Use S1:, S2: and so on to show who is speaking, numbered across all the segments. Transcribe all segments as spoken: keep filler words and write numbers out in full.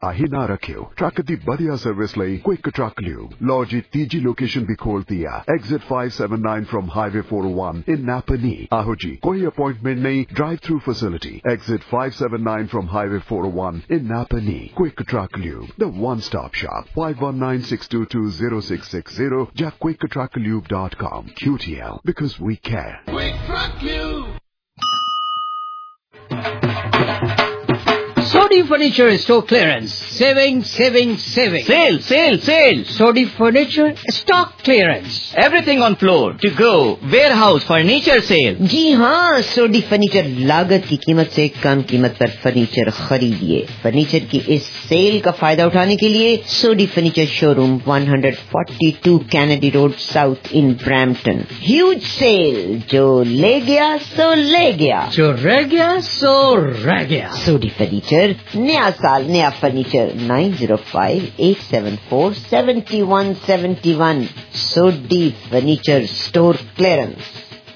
S1: ਆਹੀ ਨਾ ਰੱਖਿਓ ਟਰੱਕ ਦੀ ਵਧੀਆ ਸਰਵਿਸ ਲਈ ਕੁਇਕ ਟਰੱਕ ਲਿਊਬ ਲਓ ਜੀ ਤੀਜੀ ਲੋਕੇਸ਼ਨ ਵੀ ਖੋਲਤੀ ਆ exit five seventy-nine from highway four oh one in Napanee ਆਹੋ ਜੀ ਕੋਈ ਅਪਾਇੰਟਮੈਂਟ ਨਹੀਂ drive through facility exit five seventy-nine from highway four oh one in Napanee quick truck lube the one stop shop five one nine six two two zero six six zero ਜਾਂ quick truck lube dot com Q T L because we care.
S2: Quick Truck Lube.
S3: Sodi Furniture Store Clearance. Saving, saving, saving.
S4: Sale, sale, sale.
S3: Sodi Furniture Stock Clearance.
S4: Everything on floor. To go. Warehouse furniture sale.
S5: जी हाँ, Sodhi furniture लागत की कीमत से कम कीमत पर furniture खरीदिए। Furniture की इस सेल का फायदा उठाने के लिए Sodhi furniture showroom one forty-two Kennedy Road South in Brampton. Huge sale. जो ले गया सो ले गया,
S3: जो रह गया सो रह गया।
S5: सोडी फर्नीचर, नया साल नया furniture. nine zero five eight seven four seven one seven one Sodhi furniture store clearance.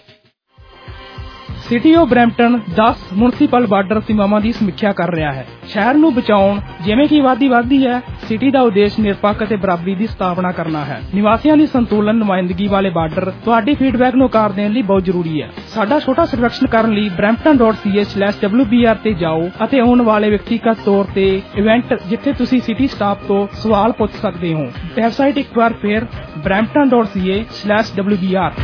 S6: City of Brampton ਦਸ ਮੁਨਸੀਪਲ ਬਾਰਡਰ ਸੀਮਾਵਾਂ ਦੀ ਸਮੀਖਿਆ ਕਰ ਰਿਹਾ ਹੈ। ਸ਼ਹਿਰ ਨੂੰ ਬਚਾਉਣ ਜਿਵੇਂ ਕਿ ਆਬਾਦੀ ਵਧਦੀ ਹੈ, ਸਿਟੀ ਦਾ ਉਦੇਸ਼ ਨਿਰਪੱਖ ਅਤੇ ਬਰਾਬਰੀ ਦੀ ਸਥਾਪਨਾ ਕਰਨਾ ਹੈ। ਨਿਵਾਸੀਆਂ ਦੀ ਸੰਤੁਲਨ ਨੁਮਾਇੰਦਗੀ ਵਾਲੇ ਬਾਰਡਰ ਤੁਹਾਡੀ ਫੀਡਬੈਕ ਨੂੰ ਆਕਾਰ ਦੇਣ ਲਈ ਬਹੁਤ ਜ਼ਰੂਰੀ ਹੈ। ਸਾਡਾ ਛੋਟਾ ਸਰਵੇਖਣ ਕਰਨ ਲਈ brampton dot c a slash w b r ਤੇ ਜਾਓ ਅਤੇ ਆਉਣ ਵਾਲੇ ਵਿਅਕਤੀਗਤ ਤੌਰ ਤੇ ਇਵੈਂਟ ਜਿੱਥੇ ਤੁਸੀਂ ਸਿਟੀ ਸਟਾਫ ਤੋਂ ਸਵਾਲ ਪੁੱਛ ਸਕਦੇ ਹੋ। ਵੈਬਸਾਈਟ ਇੱਕ ਵਾਰ ਫਿਰ brampton dot c a slash w b r।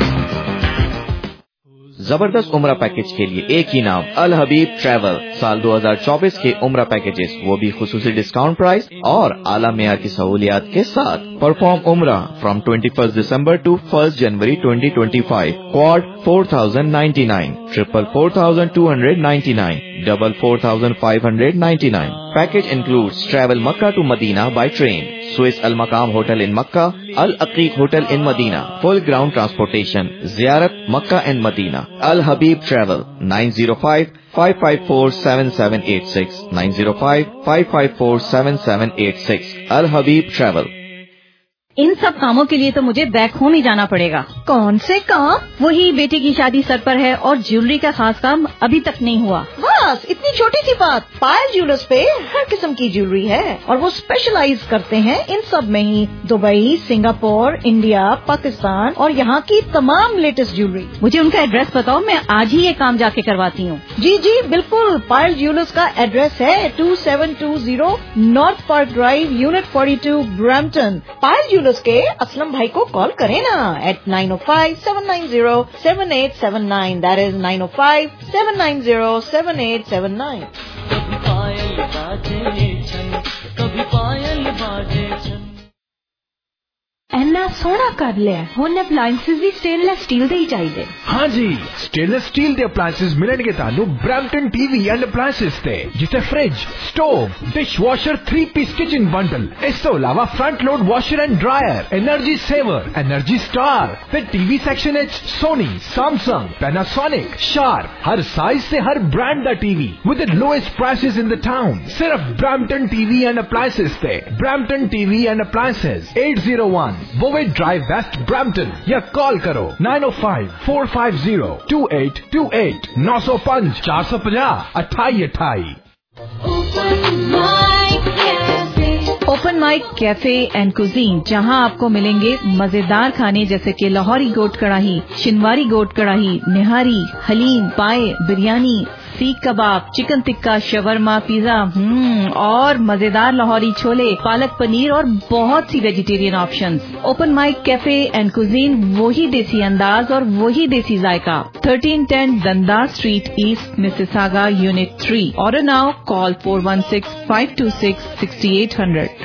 S4: जबरदस्त उम्रा पैकेज के लिए एक ही नाम, अल हबीब ट्रैवल। साल दो हज़ार चौबीस के उम्रा पैकेजेस, वो भी खुसूसी डिस्काउंट प्राइस और आला मेयार की सहूलियात के साथ। परफॉर्म उम्रा from twenty-first December to first January twenty twenty-five। Quad four thousand ninety-nine, triple four thousand two hundred ninety-nine, double four thousand five hundred ninety-nine। Package includes travel Makkah to Medina by train, Swiss Al Maqam Hotel in Makkah, Al Aqiq Hotel in Medina, full ground transportation, Ziyarat Makkah and Medina। Al Habib Travel nine zero five five five four seven seven eight six, nine zero five five five four seven seven eight six। Al Habib Travel।
S7: इन सब कामों के लिए तो मुझे back home ही जाना पड़ेगा। कौन से काम? वही बेटे की शादी सर पर है और ज्वेलरी का खास काम अभी तक नहीं हुआ।
S8: बस इतनी छोटी सी बात, पायल ज्वेलर्स पे हर किस्म की ज्वेलरी है और वो स्पेशलाइज करते हैं इन सब में ही। दुबई, सिंगापुर, इंडिया, पाकिस्तान और यहाँ की तमाम लेटेस्ट ज्वेलरी।
S7: मुझे उनका एड्रेस बताओ, मैं आज ही ये काम जाके करवाती हूँ।
S8: जी जी बिल्कुल, पायल ज्वेलर्स का एड्रेस है two seven two zero North Park Drive, unit forty-two, Brampton. Payal के असलम भाई को कॉल करें ना at nine oh five seven nine zero seven eight seven nine, that is nine oh five seven nine zero seven eight seven nine।
S2: कभी पायल बाजे छन, कभी पायल बाजे छन।
S9: ਇੰਨਾ ਸੋਹਣਾ ਕਰ ਲਿਆ, ਹੁਣ ਅਪਲਾਈਐਂਸਸ ਵੀ ਸਟੇਨਲੈਸ ਸਟੀਲ ਦੇ ਹੀ ਚਾਹੀਦੇ।
S10: हाँ जी, स्टेनलेस स्टील ਦੇ ਅਪਲਾਈਐਂਸਸ ਮਿਲਣਗੇ ਤੁਹਾਨੂੰ ਬ੍ਰੈਂਪਟਨ ਟੀਵੀ ਐਂਡ ਅਪਲਾਈਐਂਸਸ ਤੇ, ਜਿੱਥੇ fridge, stove, dish washer, three piece kitchen bundle, ਇਸ ਤੋਂ ਇਲਾਵਾ front load washer and dryer, energy saver, energy star ਤੇ ਟੀਵੀ ਸੈਕਸ਼ਨ ਵਿੱਚ ਸੋਨੀ, ਸੈਮਸੰਗ, ਪੈਨਾਸੋਨਿਕ, ਸ਼ਾਰਪ, ਹਰ ਸਾਈਜ਼ ਤੇ ਹਰ ਬ੍ਰਾਂਡ ਦਾ TV with the lowest prices in the town. ਸਿਰਫ ਬ੍ਰੈਂਪਟਨ ਟੀਵੀ ਐਂਡ ਅਪਲਾਈਐਂਸਸ ਤੇ। Brampton TV and appliances eight oh one Bovey Drive West, Brampton, या call करो nine oh five four five zero two eight two eight, nine oh five four five zero अट्ठाई अट्ठाई।
S7: Open mic cafe and cuisine, जहां आपको मिलेंगे मजेदार खाने जैसे कि लाहौरी गोट कढ़ाई, शिनवारी गोट कढ़ाई, निहारी, हलीम, पाए, बिरयानी, सीख कबाब, चिकन टिक्का, शवरमा, पिज्जा, हम्म और मजेदार लाहौरी छोले, पालक पनीर और बहुत सी vegetarian options. Open mic cafe and cuisine, वही देसी अंदाज और वही देसी जायका। thirteen ten Dundas Street East, Mississauga, Unit three। Order now, call four one six five two six six eight zero zero।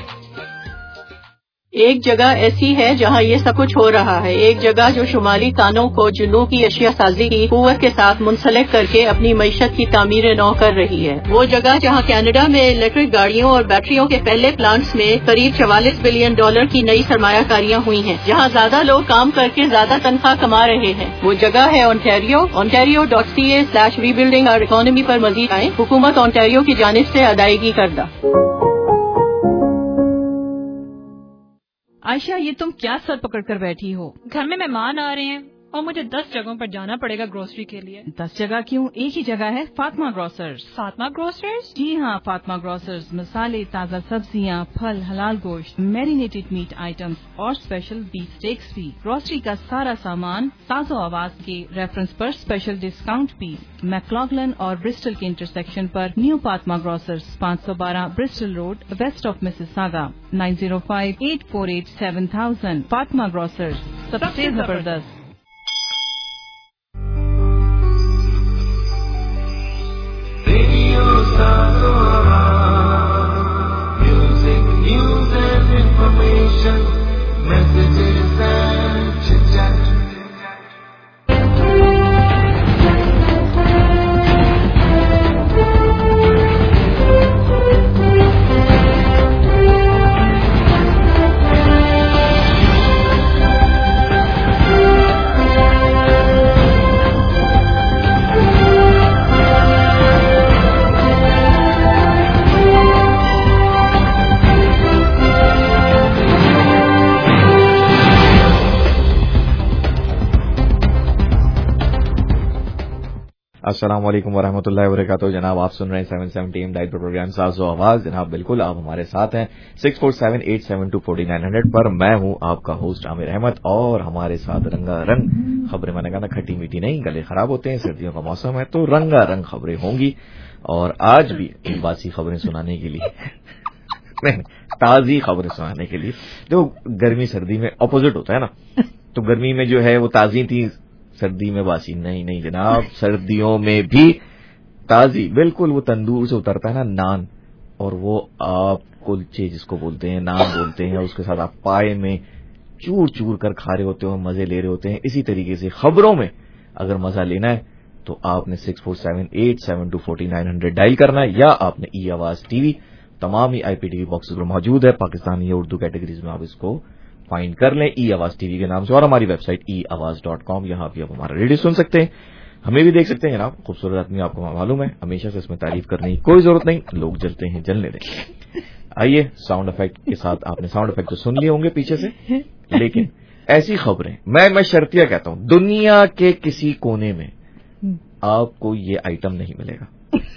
S11: ایک جگہ ایسی ہے جہاں یہ سب کچھ ہو رہا ہے، ایک جگہ جو شمالی تانوں کو جنوب کی اشیاء سازی کی قوت کے ساتھ منسلک کر کے اپنی معیشت کی تعمیر نو کر رہی ہے۔ وہ جگہ جہاں کینیڈا میں الیکٹرک گاڑیوں اور بیٹریوں کے پہلے پلانٹس میں قریب چوالیس بلین ڈالر کی نئی سرمایہ کاریاں ہوئی ہیں، جہاں زیادہ لوگ کام کر کے زیادہ تنخواہ کما رہے ہیں۔ وہ جگہ ہے Ontario. Ontario dot C A slash rebuilding our economy پر مزید آئیں، حکومت اونٹاریو کی جانب سے ادائیگی کردہ۔
S7: عائشہ، یہ تم کیا سر پکڑ کر بیٹھی ہو؟
S12: گھر میں مہمان آ رہے ہیں، اور مجھے دس جگہوں پر جانا پڑے گا گروسری کے لیے.
S7: دس جگہ کیوں، ایک ہی جگہ ہے، فاطمہ گروسرز.
S12: فاطمہ گروسرز؟
S7: جی ہاں، فاطمہ گروسرز مسالے، تازہ سبزیاں، پھل، حلال گوشت، میرینیٹڈ میٹ آئٹمس اور اسپیشل بیف اسٹیکس بھی. گروسری کا سارا سامان ساز و آواز کے ریفرنس پر اسپیشل ڈسکاؤنٹ بھی. میکلاگلن اور برسٹل کے انٹرسیکشن پر نیو فاطمہ گروسرز، پانچ سو بارہ Bristol road, west of Mississauga. Nine zero five eight four eight seven thousand. Fatima grocers, سب سے زبردست.
S13: Music, news and information, messages and chit-chat.
S4: السلام علیکم ورحمۃ اللہ وبرکاتہ. جناب آپ سن رہے ہیں سیون سیونٹی ایم ڈائٹ پر پروگرام ساز و آواز. جناب بالکل آپ ہمارے ساتھ ہیں six four seven eight seven two forty nine hundred پر. میں ہوں آپ کا ہوسٹ عامر احمد اور ہمارے ساتھ رنگا رنگ خبریں. میں نے کہا نا کھٹی میٹھی نہیں، گلے خراب ہوتے ہیں، سردیوں کا موسم ہے تو رنگا رنگ خبریں ہوں گی. اور آج بھی باسی خبریں سنانے کے لیے تازی خبریں سنانے کے لیے جو گرمی سردی میں اپوزٹ ہوتا ہے نا، تو گرمی میں جو ہے وہ تازی تھی، سردی میں باسی. نہیں نہیں جناب، سردیوں میں بھی تازی. بالکل وہ تندور سے اترتا ہے نا نان، اور وہ آپ کلچے جس کو بولتے ہیں، نان بولتے ہیں، اس کے ساتھ آپ پائے میں چور چور کر کھا رہے ہوتے ہو، مزے لے رہے ہوتے ہیں. اسی طریقے سے خبروں میں اگر مزہ لینا ہے تو آپ نے six four seven eight seven two forty nine hundred dial کرنا ہے، یا آپ نے ای آواز ٹی وی تمام ہی آئی پی ٹی وی باکسز پر موجود ہے. پاکستانی یا اردو کیٹیگریز میں آپ اس کو فائنڈ کر لیں ای آواز ٹی وی کے نام سے، اور ہماری ویب سائٹ ای آواز ڈاٹ کام. یہاں بھی آپ ہمارا ریڈیو سن سکتے ہیں، ہمیں بھی دیکھ سکتے ہیں. جناب خوبصورت آدمی آپ کو معلوم ہے، ہمیشہ سے اس میں تعریف کرنے کی کوئی ضرورت نہیں، لوگ جلتے ہیں جلنے دیں. آئیے ساؤنڈ افیکٹ کے ساتھ، آپ نے ساؤنڈ افیکٹ تو سن لیے ہوں گے پیچھے سے، لیکن ایسی خبریں میں میں شرطیہ کہتا ہوں دنیا کے کسی کونے میں آپ کو یہ آئٹم نہیں ملے گا.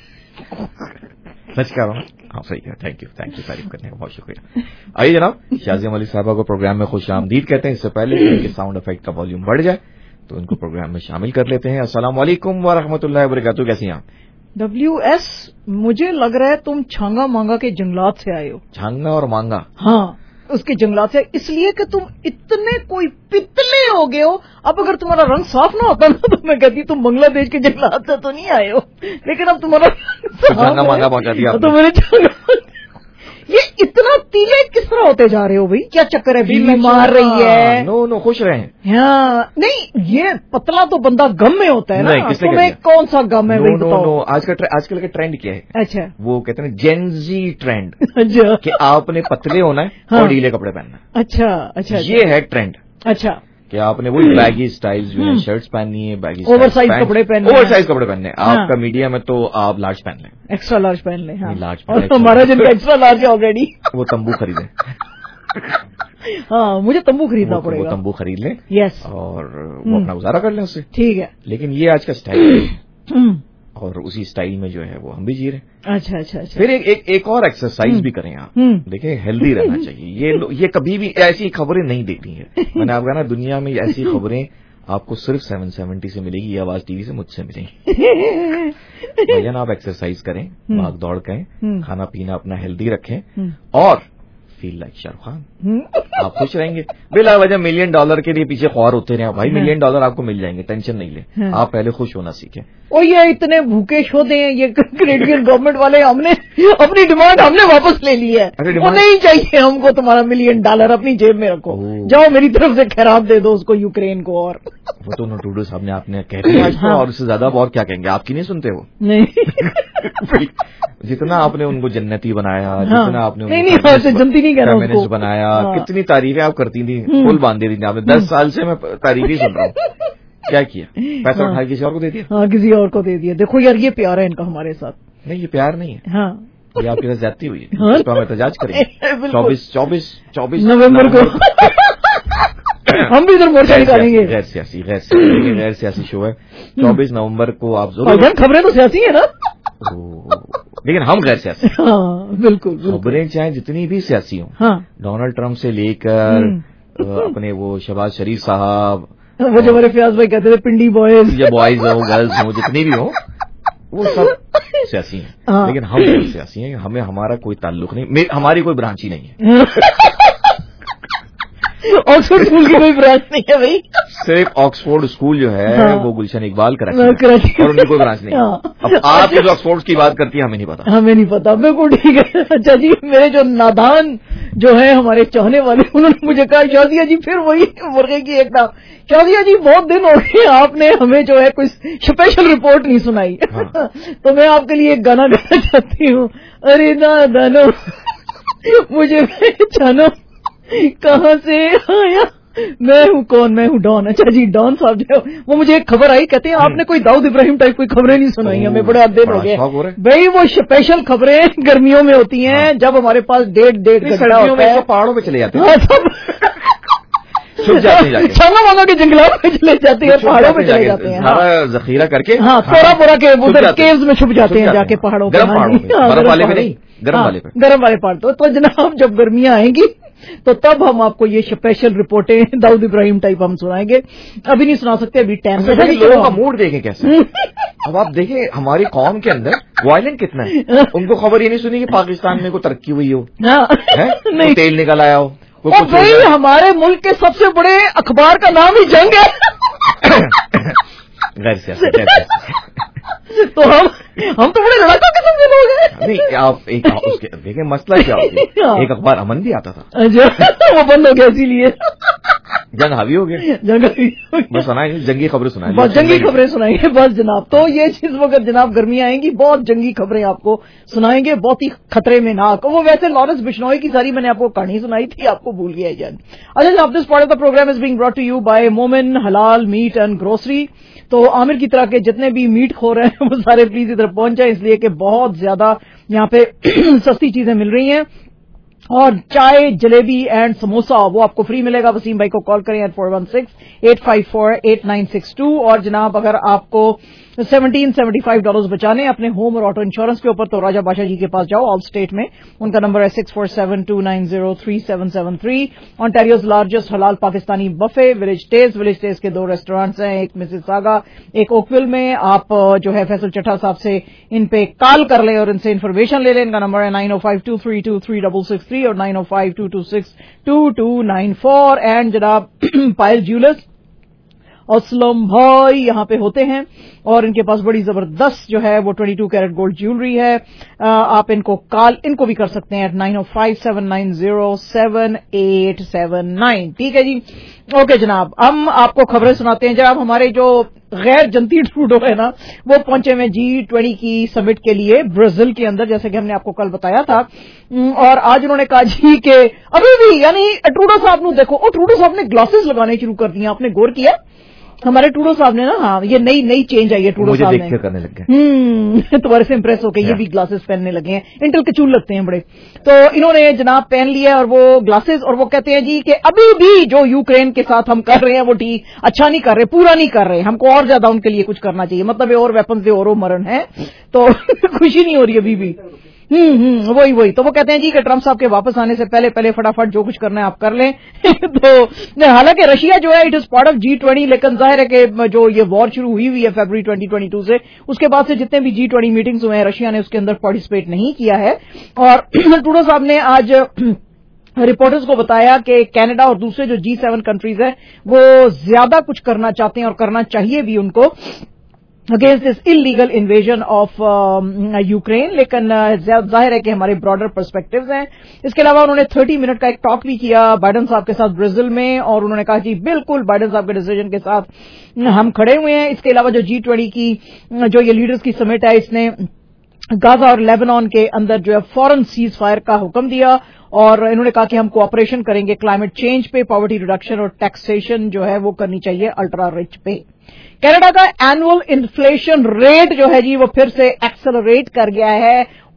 S4: سچ کہہ رہا ہوں. ہاں صحیح ہے. تھینک یو تھینک یو تعریف کرنے کا بہت شکریہ. آئیے جناب شازیہ علی صاحبہ کو پروگرام میں خوش آمدید کہتے ہیں. اس سے پہلے کہ ساؤنڈ افیکٹ کا والیوم بڑھ جائے تو ان کو پروگرام میں شامل کر لیتے ہیں. السلام علیکم ورحمۃ اللہ وبرکاتہ. کیسی ہیں آپ؟
S8: ڈبلیو ایس مجھے لگ رہا ہے تم چھانگا مانگا کے جنگلات سے آئے ہو.
S4: چھانگا اور مانگا؟
S8: ہاں اس کے جنگلات سے، اس لیے کہ تم اتنے کوئی پتلے ہو گئے ہو. اب اگر تمہارا رنگ صاف نہ ہوتا نا تو میں کہتی تم بنگلہ دیش کے جنگلات سے تو نہیں آئے ہو، لیکن اب تمہارا
S4: چھانگا مانگا پہنچا دیا
S8: تو میرے چھانگا. یہ اتنا تیلے کس طرح ہوتے جا رہے ہو بھائی؟ کیا چکر ہے؟ بیوی مار رہی ہے؟
S4: نو نو خوش رہے.
S8: ہاں نہیں، یہ پتلا تو بندہ غم میں ہوتا ہے نا. تمہیں کون سا غم ہے؟
S4: آج کا آج کل کا ٹرینڈ کیا ہے؟
S8: اچھا
S4: وہ کہتے ہیں جینزی ٹرینڈ کہ آپ نے پتلے ہونا ہے اور ڈھیلے کپڑے پہننا ہے.
S8: اچھا اچھا
S4: یہ ہے ٹرینڈ.
S8: اچھا
S4: کہ آپ نے وہی بیگی سٹائل جو ہے شرٹس پہننی ہے، بیگی
S8: اوور سائز کپڑے پہننے،
S4: اوور سائز کپڑے پہننے. آپ کا میڈیم ہے تو آپ لارج پہن لیں،
S8: ایکسٹرا لارج پہن لیں.
S4: لارج
S8: اور ہمارا جن کا ایکسٹرا لارج ہے آلریڈی
S4: وہ تمبو خریدیں.
S8: ہاں مجھے تمبو خریدنا پڑے گا.
S4: وہ تمبو خرید لیں
S8: یس،
S4: اور وہ اپنا گزارا کر لیں اس سے.
S8: ٹھیک ہے.
S4: لیکن یہ آج کا اسٹائل ہے اور اسی اسٹائل میں جو ہے وہ ہم بھی جی رہے ہیں.
S8: اچھا اچھا اچھا.
S4: پھر ایک ایک, ایک اور ایکسرسائز بھی کریں آپ. دیکھیں ہیلدی رہنا چاہیے. یہ یہ کبھی بھی ایسی خبریں نہیں دیتی ہیں. میں نے آپ کہا نا دنیا میں ایسی خبریں آپ کو صرف سیون سیونٹی سے ملے گی، یہ آواز ٹی وی سے مجھ سے ملیں گی. بھائی نا آپ ایکسرسائز کریں، بھاگ دوڑ کریں، کھانا پینا اپنا ہیلدی رکھیں اور فیل لائک شاہ رخ خان. آپ خوش رہیں گے. بلا وجہ ملین ڈالر کے لیے پیچھے خوار ہوتے رہے. بھائی ملین ڈالر آپ کو مل جائیں گے، ٹینشن نہیں لیں. آپ پہلے خوش ہونا سیکھیں.
S8: اور یہ اتنے بھوکے شودے ہیں یہ کینیڈین گورنمنٹ والے، ہم نے اپنی ڈیمانڈ ہم نے واپس لے لی ہے. وہ نہیں چاہیے ہم کو تمہارا ملین ڈالر، اپنی جیب میں رکھو. جاؤ میری طرف سے خیرات دے دو اس کو، یوکرین کو. اور
S4: وہ تو ٹروڈو صاحب نے آپ نے کہتے ہیں اور اس سے زیادہ اور کیا کہیں گے؟ آپ کی نہیں سنتے وہ؟
S8: نہیں
S4: جتنا آپ نے ان کو جنتی بنایا، جتنا آپ نے
S8: جنتی نہیں کہنا
S4: بنایا، کتنی تعریفیں آپ کرتی تھیں، پھول باندھ دی تھی آپ نے. دس سال سے میں تعریف ہی سن رہا ہوں. کیا کیا؟ پیسہ اٹھا کسی اور کو دے دیا؟
S8: ہاں کسی اور کو دے دیا. دیکھو یار یہ پیار ہے ان کا ہمارے ساتھ.
S4: نہیں یہ پیار نہیں ہے.
S8: ہاں
S4: یہ آپ کے ساتھ زیادتی ہوئی ہے. اس پہ ہم احتجاج کریں گے چوبیس چوبیس چوبیس
S8: نومبر کو. ہم بھی ادھر مورچہ نکالیں گے.
S4: غیر سیاسی غیر سیاسی غیر سیاسی شو ہے چوبیس نومبر کو. آپ ضرور
S8: خبریں تو سیاسی ہیں نا,
S4: لیکن ہم غیر سیاسی.
S8: ہاں بالکل.
S4: خبریں چاہے جتنی بھی سیاسی ہوں,
S8: ہاں
S4: ڈونلڈ ٹرمپ سے لے کر اپنے وہ شہباز شریف صاحب,
S8: وہ جو میرے فیاض بھائی کہتے تھے پنڈی بوائز,
S4: یا بوائز ہوں گرلز ہوں جتنی بھی ہوں وہ سب سیاسی ہیں, لیکن ہم غیر سیاسی ہیں. ہمیں ہمارا کوئی تعلق نہیں, ہماری کوئی برانچ ہی نہیں ہے.
S8: آکسفورڈ اسکول کی کوئی برانچ نہیں ہے بھائی,
S4: صرف آکسفورڈ اسکول جو ہے وہ گلشن اقبال کراچی اور ان کی کوئی برانچ نہیں. اب آپ جو آکسفورڈ کی بات کرتی ہیں ہمیں نہیں پتا.
S8: ہمیں نہیں پتا, بالکل ٹھیک ہے. اچھا جی, میرے جو نادان جو ہے ہمارے چاہنے والے, انہوں نے مجھے کہا شازیہ جی پھر وہی مرغے کی ایک نام, شازیہ جی بہت دن ہو گئے آپ نے ہمیں جو ہے کوئی اسپیشل رپورٹ نہیں سنائی, تو میں آپ کے لیے ایک گانا گانا چاہتی ہوں. ارے نادانو مجھے پہچانو کہاں سے آیا, میں ہوں کون, میں ہوں ڈان. اچھا جی, ڈان صاحب جو وہ مجھے ایک خبر آئی, کہتے ہیں آپ نے کوئی داؤد ابراہیم ٹائپ کوئی خبریں نہیں سنائی ہمیں, بڑے دن ہو گئے بھائی. وہ اسپیشل خبریں گرمیوں میں ہوتی ہیں جب ہمارے پاس ڈیڑھ ڈیڑھ گھنٹہ ہوتا ہے,
S4: پہاڑوں پہ چلے جاتے
S8: ہیں, چھانا وانا کے جنگلات میں چلے جاتے ہیں, پہاڑوں پہ چلے جاتے ہیں,
S4: سارا ذخیرہ کر کے
S8: ہاں پورا پورا کے ادھر کیوز میں چھپ جاتے ہیں جا کے پہاڑوں پہ,
S4: برف والے پہ نہیں, گرم والے پہ,
S8: گرم والے پہاڑ. تو جناب جب گرمیاں آئیں گی تو تب ہم آپ کو یہ اسپیشل رپورٹیں داؤد ابراہیم ٹائپ ہم سنائیں گے. ابھی نہیں سنا سکتے, ابھی ٹائم سے.
S4: لوگوں کا موڈ دیکھیں کیسے. اب آپ دیکھیں ہماری قوم کے اندر وائلنٹ کتنا ہے. ان کو خبر یہ نہیں سنی کہ پاکستان میں کوئی ترقی ہوئی ہو, تیل نکل آیا ہو.
S8: بھائی ہمارے ملک کے سب سے بڑے اخبار کا نام ہی جنگ ہے.
S4: غیر سیاسی
S8: تو ہم ہم تو بڑے لڑاکا قسم کے لوگ ہیں.
S4: نہیں آپ ایک دیکھیں مسئلہ کیا ہوگا, ایک اخبار امن بھی آتا تھا,
S8: وہ بند ہو گیا, اسی لیے
S4: جنگ حاوی ہو گیا.
S8: جنگ
S4: بس سنائیں جنگی خبریں سنائیں,
S8: بس جنگی خبریں سنائیں گے بس جناب. تو یہ چیز وقت جناب گرمیاں آئیں گی, بہت جنگی خبریں آپ کو سنائیں گے, بہت ہی خطرے میں ناک. وہ ویسے لارنس بشنوئی کی ساری میں نے آپ کو کہانی سنائی تھی, آپ کو بھول گیا جان. اچھا جناب, this part of the program is being brought to you by Momin halal meat and grocery. تو عامر کی طرح کے جتنے بھی میٹ کھو رہے ہیں وہ سارے پلیز ادھر پہنچ جائیں, اس لیے کہ بہت زیادہ یہاں پہ سستی چیزیں مل رہی ہیں. اور چائے, جلیبی اینڈ سموسا وہ آپ کو فری ملے گا. وسیم بھائی کو کال کریں eight four one six eight five four eight nine six two. اور جناب اگر آپ کو سیونٹین سیونٹی فائیو ڈالرز بچانے اپنے ہوم اور آٹو انشورنس کے اوپر, تو راجہ بادشاہ جی کے پاس جاؤ, آل اسٹیٹ میں. ان کا نمبر ہے six four seven two nine zero three seven seven three. Ontario's largest halal Pakistani buffet village taste. Village taste کے دو ریسٹورینٹس ہیں, ایک مسز ساگا, ایک اوکویل میں. آپ جو ہے فیصل چٹھا صاحب سے ان پہ کال کر لیں اور ان سے انفارمیشن لے لیں. ان کا نمبر ہے nine O five two three two three double six three اور nine O five two two six two two nine four. And جناب پائل جیولرز اسلم بھائی یہاں پہ ہوتے ہیں, اور ان کے پاس بڑی زبردست جو ہے وہ twenty two carat gold jewellery ہے. آپ ان کو کال ان کو بھی کر سکتے ہیں eight nine O five seven nine zero seven eight seven nine. ٹھیک ہے جی, اوکے جناب. ہم آپ کو خبریں سناتے ہیں. جناب ہمارے جو غیر جنتی ٹروڈو ہے نا, وہ پہنچے ہوئے جی ٹوینٹی کی سمٹ کے لیے برازیل کے اندر, جیسے کہ ہم نے آپ کو کل بتایا تھا. اور آج انہوں نے کہا جی کہ ابھی بھی یعنی ٹروڈو صاحب نے دیکھو, اور ٹروڈو صاحب نے گلاسز لگانے شروع کر دیے. آپ نے غور کیا ہمارے ٹوڈو صاحب نے نا, ہاں یہ نئی نئی چینج آئی ہے ٹوڈو صاحب نے,
S4: کرنے لگ گئے
S8: تمہارے سے امپریس ہو کے یہ بھی گلاسز پہننے لگے ہیں. انٹل کے چول لگتے ہیں بڑے. تو انہوں نے جناب پہن لیا اور وہ گلاسز, اور وہ کہتے ہیں جی کہ ابھی بھی جو یوکرین کے ساتھ ہم کر رہے ہیں وہ ٹھیک اچھا نہیں کر رہے, پورا نہیں کر رہے, ہم کو اور زیادہ ان کے لیے کچھ کرنا چاہیے. مطلب اور ویپن سے اور مرن ہے, تو خوشی نہیں ہو رہی ابھی بھی. ہوں ہوں وہی وہی تو وہ کہتے ہیں جی کہ ٹرمپ صاحب کے واپس آنے سے پہلے پہلے فٹافٹ جو کچھ کرنا ہے آپ کر لیں. تو حالانکہ رشیا جو ہے it is part of G twenty, لیکن ظاہر ہے کہ جو یہ وار شروع ہوئی ہوئی ہے فیبرری ٹوئنٹی ٹوئنٹی ٹو سے, اس کے بعد سے جتنے بھی جی ٹوینٹی میٹنگز ہوئے ہیں رشیا نے اس کے اندر پارٹیسپیٹ نہیں کیا ہے. اور ٹروڈو صاحب نے آج رپورٹرز کو بتایا کہ کینیڈا اور دوسرے جو جی سیون کنٹریز ہیں وہ زیادہ کچھ کرنا چاہتے ہیں اور کرنا چاہیے بھی ان کو against this illegal invasion of Ukraine. لیکن ظاہر ہے کہ ہمارے براڈر پرسپیکٹوز ہیں. اس کے علاوہ انہوں نے تھرٹی منٹ کا ایک ٹاک بھی کیا بائیڈن صاحب کے ساتھ برازیل میں, اور انہوں نے کہا جی بالکل بائیڈن صاحب کے ڈیسیژن کے ساتھ ہم کھڑے ہوئے ہیں. اس کے علاوہ جو جی ٹوینٹی کی جو یہ لیڈرز کی سمٹ ہے, اس نے غازہ اور لیبنان کے اندر جو ہے فوراً سیز فائر کا حکم دیا, اور انہوں نے کہا کہ ہم کوآپریشن کریں گے کلائمیٹ چینج پہ, پاورٹی ریڈکشن اور ٹیکسیشن جو ہے وہ کرنی چاہیے الٹرا رچ پہ. کینیڈا کا اینوئل انفلیشن ریٹ جو ہے جی وہ پھر سے ایکسلریٹ کر گیا ہے,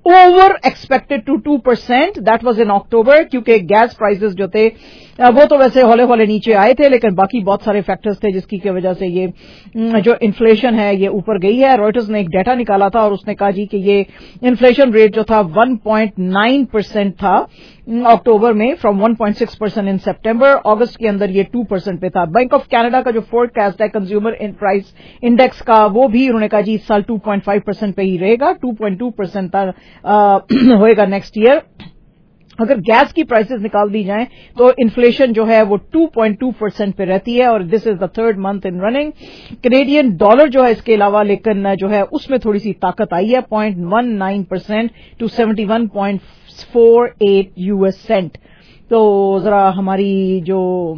S8: over expected to two percent, that was in October, क्योंकि गैस प्राइसेस जो थे वो तो वैसे हौले हौले नीचे आए थे, लेकिन बाकी बहुत सारे फैक्टर्स थे जिसकी की वजह से ये जो इन्फ्लेशन है ये ऊपर गई है। रॉयटर्स ने एक डाटा निकाला था और उसने कहा जी कि ये इन्फ्लेशन रेट जो था वन पॉइंट नाइन परसेंट था अक्टूबर में, from one point six percent in September. अगस्त के अंदर ये टू परसेंट पे था। बैंक ऑफ कनाडा का जो फोरकास्ट है कंज्यूमर इन प्राइस इंडेक्स का, वो भी उन्होंने कहा जी इस साल टू पॉइंट फाइव परसेंट पे ही रहेगा, टू पॉइंट टू परसेंट तक होएगा नेक्स्ट ईयर। अगर गैस की प्राइसेस निकाल दी जाएं तो इन्फ्लेशन जो है वो टू पॉइंट टू परसेंट पे रहती है और this is the third month in running. Canadian dollar जो है इसके अलावा लेकिन जो है उसमें थोड़ी सी ताकत आई है, point one nine percent to seventy one point four eight US cent. तो जरा हमारी जो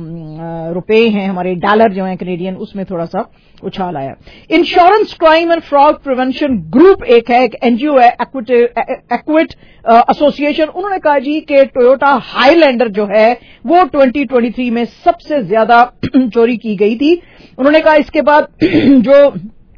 S8: रुपए हैं, हमारे डॉलर जो हैं कैनेडियन, उसमें थोड़ा सा उछाल आया। Insurance crime and fraud prevention group एक है, एक एनजीओ है, एक्विट एसोसिएशन। उन्होंने कहा जी कि टोयोटा हाईलैंडर जो है वो ट्वेंटी ट्वेंटी थ्री में सबसे ज्यादा चोरी की गई थी। उन्होंने कहा इसके बाद जो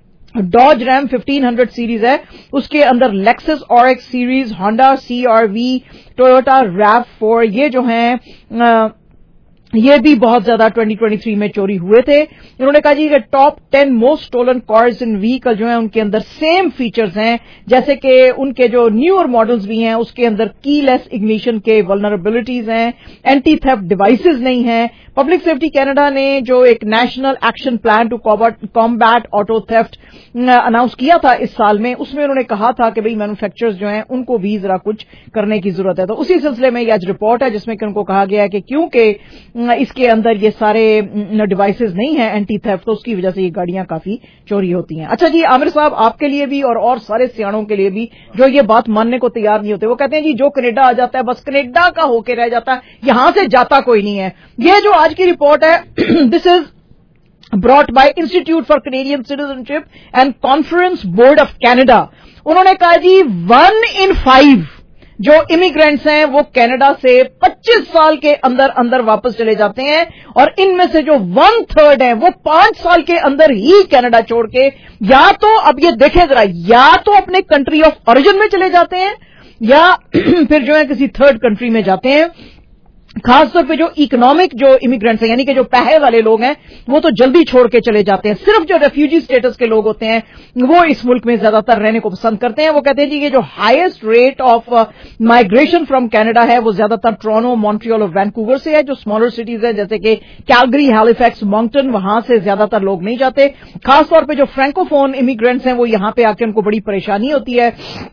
S8: Dodge Ram fifteen hundred series है उसके अंदर Lexus RX series, Honda CRV, Toyota RAV four, ये जो हैं ये भी बहुत ज्यादा ट्वेंटी ट्वेंटी थ्री में चोरी हुए थे। उन्होंने कहा जी कि top ten most stolen cars in vehicle जो हैं उनके अंदर सेम फीचर्स हैं, जैसे कि उनके जो न्यूअर मॉडल्स भी हैं उसके अंदर कीलेस इग्निशन के वल्नरेबिलिटीज हैं, एंटी थेफ्ट डिवाइसेस नहीं हैं। पब्लिक सेफ्टी कनाडा ने जो एक national action plan to combat auto theft announce किया था इस साल में, उसमें उन्होंने कहा था कि भाई मैन्युफैक्चरर्स जो हैं उनको भी जरा कुछ करने की जरूरत है। तो उसी सिलसिले में ये आज रिपोर्ट है जिसमें कि उनको कहा गया है कि क्योंकि इसके अंदर ये सारे डिवाइसेस नहीं है एंटी थेफ्ट, तो उसकी वजह से ये गाड़ियां काफी चोरी होती हैं। अच्छा जी आमिर साहब, आपके लिए भी और और सारे सियाणों के लिए भी जो ये बात मानने को तैयार नहीं होते, वो कहते हैं जी जो कनाडा आ जाता है बस कनाडा का होके रह जाता है, यहां से जाता कोई नहीं है। ये जो आज की रिपोर्ट है this is brought by Institute for Canadian Citizenship and Conference Board of Canada. उन्होंने कहा जी वन इन फाइव जो इमिग्रेंट्स हैं वो कनाडा से पच्चीस साल के अंदर अंदर वापस चले जाते हैं और इनमें से जो वन थर्ड है वो पांच साल के अंदर ही कनाडा छोड़ के या तो, अब ये देखें जरा, या तो अपने कंट्री ऑफ ओरिजिन में चले जाते हैं या फिर जो है किसी थर्ड कंट्री में जाते हैं। खासतौर पे जो इकोनॉमिक जो इमिग्रेंट्स हैं यानी कि जो पैसे वाले लोग हैं वो तो जल्दी छोड़ के चले जाते हैं। सिर्फ जो रेफ्यूजी स्टेटस के लोग होते हैं वो इस मुल्क में ज्यादातर रहने को पसंद करते हैं। वो कहते हैं जी ये जो highest rate of migration from Canada है वो ज्यादातर टोरंटो, मॉन्ट्रियल और वैंकूवर से है। जो स्मॉलर सिटीज है जैसे कि कैलगरी, हैलिफैक्स, मॉन्क्टन, वहां से ज्यादातर लोग नहीं जाते। खासतौर पर जो फ्रैंकोफोन इमिग्रेंट्स हैं वो यहां पे आके उनको बड़ी परेशानी होती है,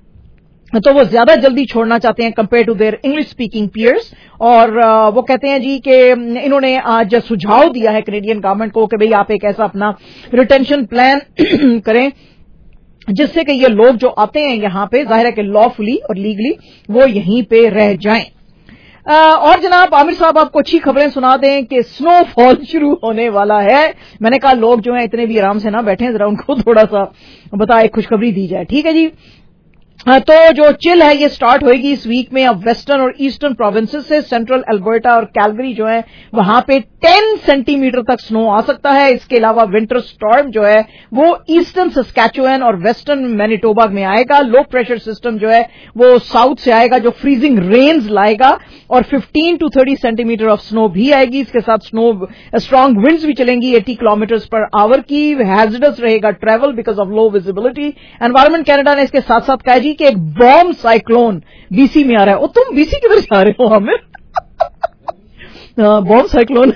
S8: तो वो ज्यादा जल्दी छोड़ना चाहते हैं compare to their English speaking peers. और वो कहते हैं जी कि इन्होंने आज सुझाव दिया है कैनेडियन गवर्नमेंट को कि भाई आप एक ऐसा अपना रिटेंशन प्लान करें जिससे कि ये लोग जो आते हैं यहां पे जाहिर है कि लॉफुली और लीगली वो यहीं पे रह जाएं। और जनाब आमिर साहब आपको अच्छी खबरें सुना दें कि स्नोफॉल शुरू होने वाला है। मैंने कहा लोग जो हैं इतने भी आराम से ना बैठे, जरा उनको थोड़ा सा बताए खुशखबरी दी जाए। ठीक है जी, तो जो चिल है ये स्टार्ट होएगी इस वीक में अब वेस्टर्न और ईस्टर्न प्रोविंसेस से। सेंट्रल अल्बर्टा और कैलगरी जो है वहां पे टेन सेंटीमीटर तक स्नो आ सकता है। इसके अलावा विंटर स्टॉर्म जो है वो ईस्टर्न सस्कैचुअन और वेस्टर्न मैनिटोबा में आएगा। लो प्रेशर सिस्टम जो है वो साउथ से आएगा जो फ्रीजिंग रेन्स लाएगा और fifteen to thirty centimetre of snow भी आएगी। इसके साथ स्नो स्ट्रांग विंड्स भी चलेंगी अस्सी किलोमीटर पर आवर की। हैजर्डस रहेगा travel because of low visibility. Environment Canada ने इसके साथ साथ कहा जी कि एक बॉम्ब साइक्लोन बीसी में आ रहा है। ओ तुम बीसी किधर जा रहे हो हमें? बॉम्ब साइक्लोन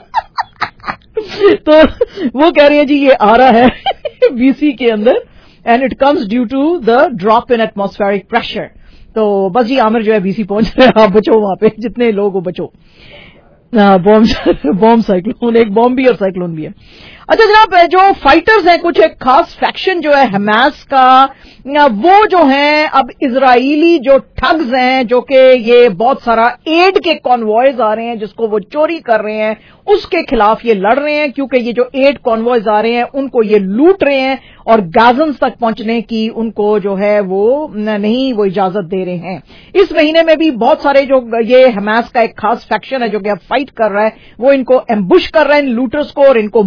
S8: तो वो कह रही है जी ये आ रहा है बीसी के अंदर and it comes due to the drop in atmospheric pressure. तो बस जी आमिर जो है बीसी पहुंच रहे हैं, आप बचो वहां पे, जितने लोग हो बचो। बॉम्ब बॉम्ब साइक्लोन, एक बॉम्ब भी और साइक्लोन भी है। अच्छा जनाब, जो फाइटर्स हैं कुछ एक खास फैक्शन जो है हमास का, वो जो हैं अब इजराइली जो ठग्स हैं जो कि ये बहुत सारा एड के कॉन्वॉयज आ रहे हैं जिसको वो चोरी कर रहे हैं उसके खिलाफ ये लड़ रहे हैं, क्योंकि ये जो एड कॉन्वॉयज आ रहे हैं उनको ये लूट रहे हैं और गाजन्स तक पहुंचने की उनको जो है वो नहीं वो इजाजत दे रहे हैं। इस महीने में भी बहुत सारे जो ये हमास का एक खास फैक्शन है जो कि अब फाइट कर रहा है वो इनको एम्बुश कर रहा है इन लूटर्स को और इनको मार रहा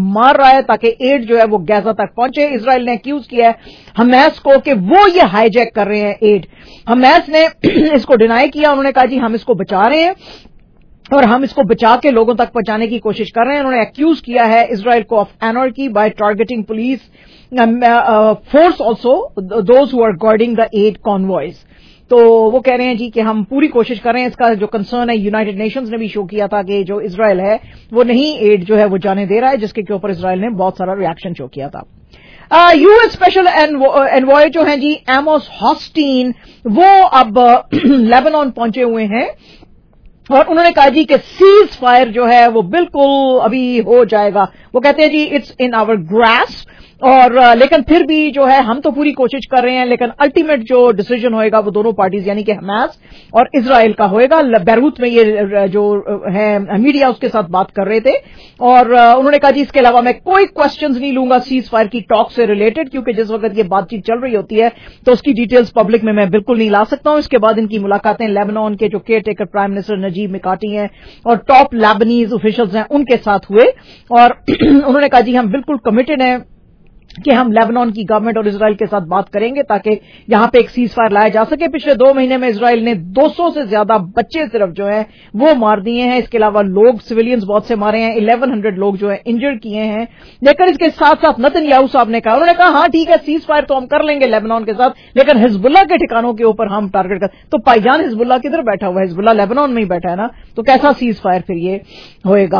S8: रहा है ताकि एड जो है वो गाजा तक पहुंचे। इजराइल ने एक्यूज किया है हमास को कि वो ये हाईजैक कर रहे हैं एड। हमास ने इसको डिनाई किया, उन्होंने कहा जी हम इसको बचा रहे हैं और हम इसको बचा के लोगों तक पहुंचाने की कोशिश कर रहे हैं। उन्होंने एक्यूज किया है इजराइल को of anarchy by targeting police force also those who are guarding the aid convoys. तो वो कह रहे हैं जी कि हम पूरी कोशिश कर रहे हैं। इसका जो कंसर्न है यूनाइटेड नेशंस ने भी शो किया था कि जो इजराइल है वो नहीं एड जो है वो जाने दे रहा है, जिसके के ऊपर इजराइल ने बहुत सारा रिएक्शन शो किया था। यूएस स्पेशल एनवॉय जो हैं जी एमोस हॉस्टीन, वो अब लेबनान पहुंचे हुए हैं और उन्होंने कहा जी कि सीज फायर जो है वो बिल्कुल अभी हो जाएगा। वो कहते हैं जी इट्स इन आवर ग्रास्प, और लेकिन फिर भी जो है हम तो पूरी कोशिश कर रहे हैं, लेकिन अल्टीमेट जो डिसीजन होएगा वो दोनों पार्टीज यानी कि हमास और इजराइल का होएगा। बैरूत में ये जो है मीडिया उसके साथ बात कर रहे थे और उन्होंने कहा जी इसके अलावा मैं कोई क्वेश्चंस नहीं लूंगा सीज फायर की टॉक से रिलेटेड, क्योंकि जिस वक्त ये बातचीत चल रही होती है तो उसकी डिटेल्स पब्लिक में मैं बिल्कुल नहीं ला सकता हूं। इसके बाद इनकी मुलाकातें लेबनान के जो caretaker prime minister Najib Mikati हैं और टॉप लेबनीज ऑफिशियल्स हैं उनके साथ हुए और उन्होंने कहा जी हम बिल्कुल कमिटेड हैं कि हम लेबनान की गवर्नमेंट और इजराइल के साथ बात करेंगे ताकि यहां पे एक सीज फायर लाया जा सके। पिछले दो महीने में इजराइल ने दो सौ से ज्यादा बच्चे सिर्फ जो है वो मार दिए हैं। इसके अलावा लोग सिविलियंस बहुत से मारे हैं, ग्यारह सौ लोग जो है इंजर्ड किए हैं। लेकिन इसके साथ साथ नेतन्याहू साहब ने कहा, उन्होंने कहा हाँ ठीक है सीज फायर तो हम कर लेंगे लेबनान के साथ, लेकिन हिजबुल्लाह के ठिकानों के ऊपर हम टारगेट कर। तो भाईजान हिजबुल्लाह किधर बैठा हुआ है? हिजबुल्लाह लेबनान में ही बैठा है ना, तो कैसा सीज फायर फिर ये होएगा?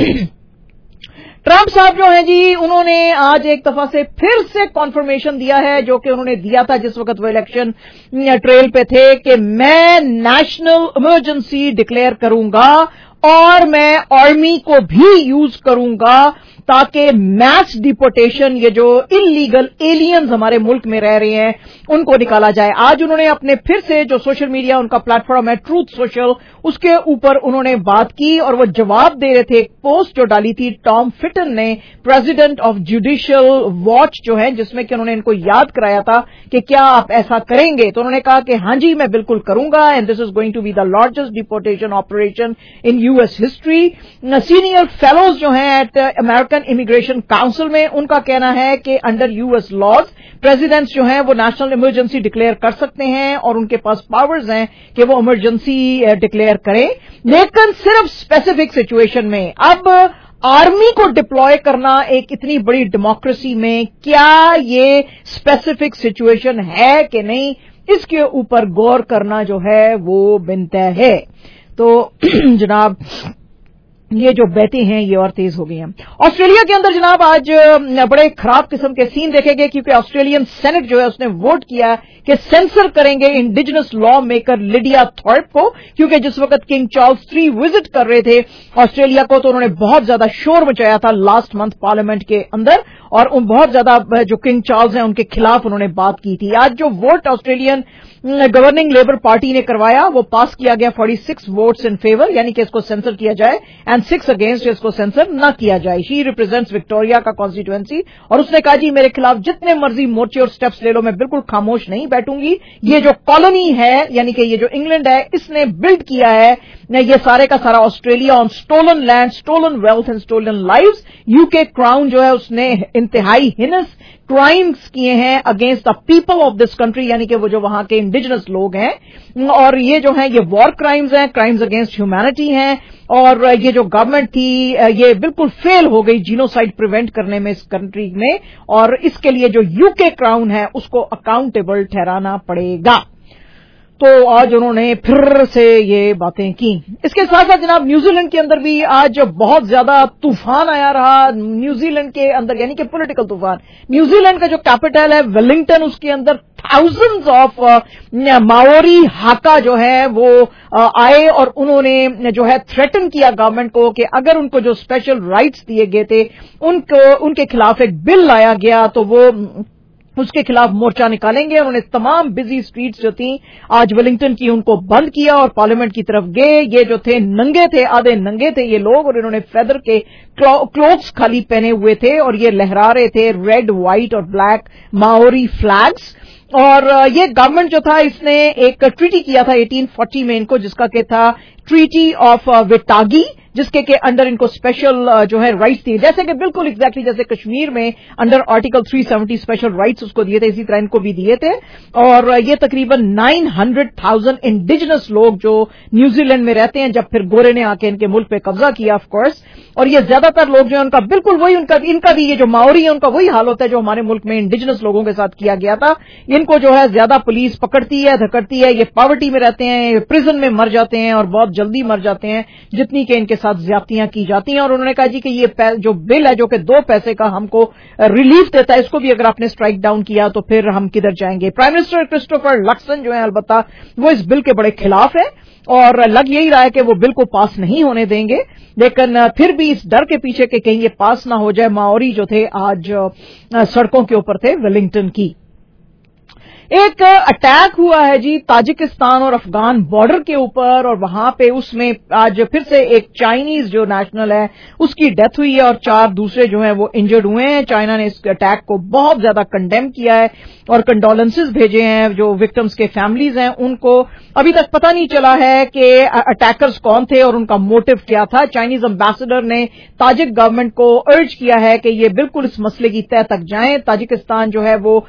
S8: ट्रंप साहब जो हैं जी उन्होंने आज एक दफा से फिर से कॉन्फर्मेशन दिया है जो कि उन्होंने दिया था जिस वक्त वो इलेक्शन ट्रेल पे थे कि मैं नेशनल इमरजेंसी डिक्लेयर करूंगा और मैं आर्मी को भी यूज करूंगा ताकि मैस डिपोर्टेशन, ये जो इलीगल एलियंस हमारे मुल्क में रह रहे हैं उनको निकाला जाए। आज उन्होंने अपने फिर से जो सोशल मीडिया उनका प्लेटफॉर्म है ट्रूथ सोशल, उसके ऊपर उन्होंने बात की और वो जवाब दे रहे थे एक पोस्ट जो डाली थी टॉम फिटन ने, प्रेसिडेंट ऑफ जुडिशियल वॉच जो है, जिसमें कि उन्होंने इनको याद कराया था कि क्या आप ऐसा करेंगे। तो उन्होंने कहा कि हाँ जी मैं बिल्कुल करूंगा and this is going to be the largest deportation operation in US history. Senior fellows जो हैं एट अमेरिकन इमिग्रेशन काउंसिल में, उनका कहना है कि अंडर यूएस लॉज प्रेसिडेंट्स जो हैं वो नेशनल इमरजेंसी डिक्लेयर कर सकते हैं और उनके पास पावर्स हैं कि वो इमरजेंसी डिक्लेयर करें, लेकिन सिर्फ स्पेसिफिक सिचुएशन में। अब आर्मी को डिप्लॉय करना एक इतनी बड़ी डेमोक्रेसी में क्या ये स्पेसिफिक सिचुएशन है कि नहीं, इसके ऊपर गौर करना जो है वो बिनतह है। तो जनाब ये जो बैठे हैं ये और तेज हो गई हैं। ऑस्ट्रेलिया के अंदर जनाब आज बड़े खराब किस्म के सीन देखे गए क्योंकि ऑस्ट्रेलियन सेनेट जो है उसने वोट किया कि सेंसर करेंगे indigenous lawmaker Lidia Thorpe को, क्योंकि जिस वक्त किंग चार्ल्स थ्री विजिट कर रहे थे ऑस्ट्रेलिया को तो उन्होंने बहुत ज्यादा शोर मचाया था लास्ट मंथ पार्लियामेंट के अंदर और उन बहुत ज्यादा जो किंग चार्ल्स हैं उनके खिलाफ उन्होंने बात की थी। आज जो vote Australian governing Labor Party ने करवाया वो पास किया गया छियालीस वोट्स इन फेवर, यानी कि इसको सेंसर किया जाए, एंड सिक्स अगेंस्ट इसको सेंसर न किया जाए। शी रिप्रेजेंट्स विक्टोरिया का कॉन्स्टिट्यूएंसी और उसने कहा जी मेरे खिलाफ जितने मर्जी मोर्चे और स्टेप्स ले लो, मैं बिल्कुल खामोश नहीं बैठूंगी। ये जो कॉलोनी है यानी कि ये जो इंग्लैंड है इसने बिल्ड किया है ये सारे का सारा Australia on stolen land, stolen wealth and stolen lives. UK crown जो है उसने इंतहाई हिनस क्राइम्स किए हैं against the people of this country, यानी कि वो जो वहां के इंडिजिनस लोग हैं, और ये जो है ये वॉर क्राइम्स हैं, क्राइम्स अगेंस्ट ह्यूमैनिटी हैं। और ये जो गवर्नमेंट थी ये बिल्कुल फेल हो गई जीनोसाइड प्रिवेंट करने में इस कंट्री में, और इसके लिए जो यूके क्राउन है उसको अकाउंटेबल ठहराना पड़ेगा। तो आज उन्होंने फिर से ये बातें की। इसके साथ साथ जनाब न्यूजीलैंड के अंदर भी आज बहुत ज्यादा तूफान आया रहा। न्यूजीलैंड के अंदर यानी कि पॉलिटिकल तूफान। न्यूजीलैंड का जो कैपिटल है वेलिंगटन, उसके अंदर थाउजेंड्स ऑफ माओरी हाका जो है वो uh, आए और उन्होंने जो है थ्रेटन किया गवर्नमेंट को कि अगर उनको जो स्पेशल राइट्स दिए गए थे उनको उनके खिलाफ एक बिल लाया गया तो वो उसके खिलाफ मोर्चा निकालेंगे। उन्होंने तमाम बिजी स्ट्रीट्स जो थी आज वेलिंगटन की उनको बंद किया और पार्लियामेंट की तरफ गए। ये जो थे नंगे थे, आधे नंगे थे ये लोग, और इन्होंने फेदर के क्लोथ्स खाली पहने हुए थे और ये लहरा रहे थे रेड, व्हाइट और ब्लैक माओरी फ्लैग्स। और ये गवर्नमेंट जो था इसने एक ट्रीटी किया था अठारह सौ चालीस में इनको, जिसका क्या था ट्रीटी ऑफ विटागी, जिसके के अंडर इनको स्पेशल जो है राइट्स दिए, जैसे कि बिल्कुल एग्जैक्टली जैसे कश्मीर में अंडर आर्टिकल तीन सौ सत्तर स्पेशल राइट्स उसको दिए थे, इसी तरह इनको भी दिए थे। और ये तकरीबन नौ सौ हज़ार इंडिजिनस लोग जो न्यूजीलैंड में रहते हैं, जब फिर गोरे ने आके इनके मुल्क पे कब्जा किया ऑफ कोर्स, और ये ज्यादातर लोग जो है उनका बिल्कुल वही उनका इनका भी ये जो माओरी है उनका वही हाल होता है जो हमारे मुल्क में इंडिजिनस लोगों के साथ किया गया था। इनको जो है ज्यादा पुलिस पकड़ती है, धकड़ती है, ये पॉवर्टी में रहते हैं, प्रिजन में मर जाते हैं और बहुत जल्दी मर जाते हैं जितनी के इनके साथ ज्यादतियां की जाती हैं। और उन्होंने कहा जी कि ये जो बिल है जो कि दो पैसे का हमको रिलीफ देता है, इसको भी अगर आपने स्ट्राइक डाउन किया तो फिर हम किधर जाएंगे। प्राइम मिनिस्टर क्रिस्टोफर लक्सन जो है अलबत्ता वो इस बिल के बड़े खिलाफ है और लग यही रहा है कि वो बिल को पास नहीं होने देंगे, लेकिन फिर भी इस डर के पीछे कि कहीं ये पास ना हो जाए, माओरी जो थे आज सड़कों के ऊपर थे वेलिंगटन की। एक अटैक हुआ है जी ताजिकिस्तान और अफगान बॉर्डर के ऊपर, और वहां पे उसमें आज फिर से एक चाइनीज जो नेशनल है उसकी डेथ हुई है और चार दूसरे जो हैं वो इंजर्ड हुए हैं। चाइना ने इस अटैक को बहुत ज्यादा कंडेम किया है और कंडोलेंसेस भेजे हैं जो विक्टिम्स के फैमिलीज हैं उनको। अभी तक पता नहीं चला है कि अटैकर्स कौन थे और उनका मोटिव क्या था। चाइनीज एम्बेसडर ने ताजिक गवर्नमेंट को अर्ज किया है कि ये बिल्कुल इस मसले की तह तक जाएं। ताजिकिस्तान जो है वो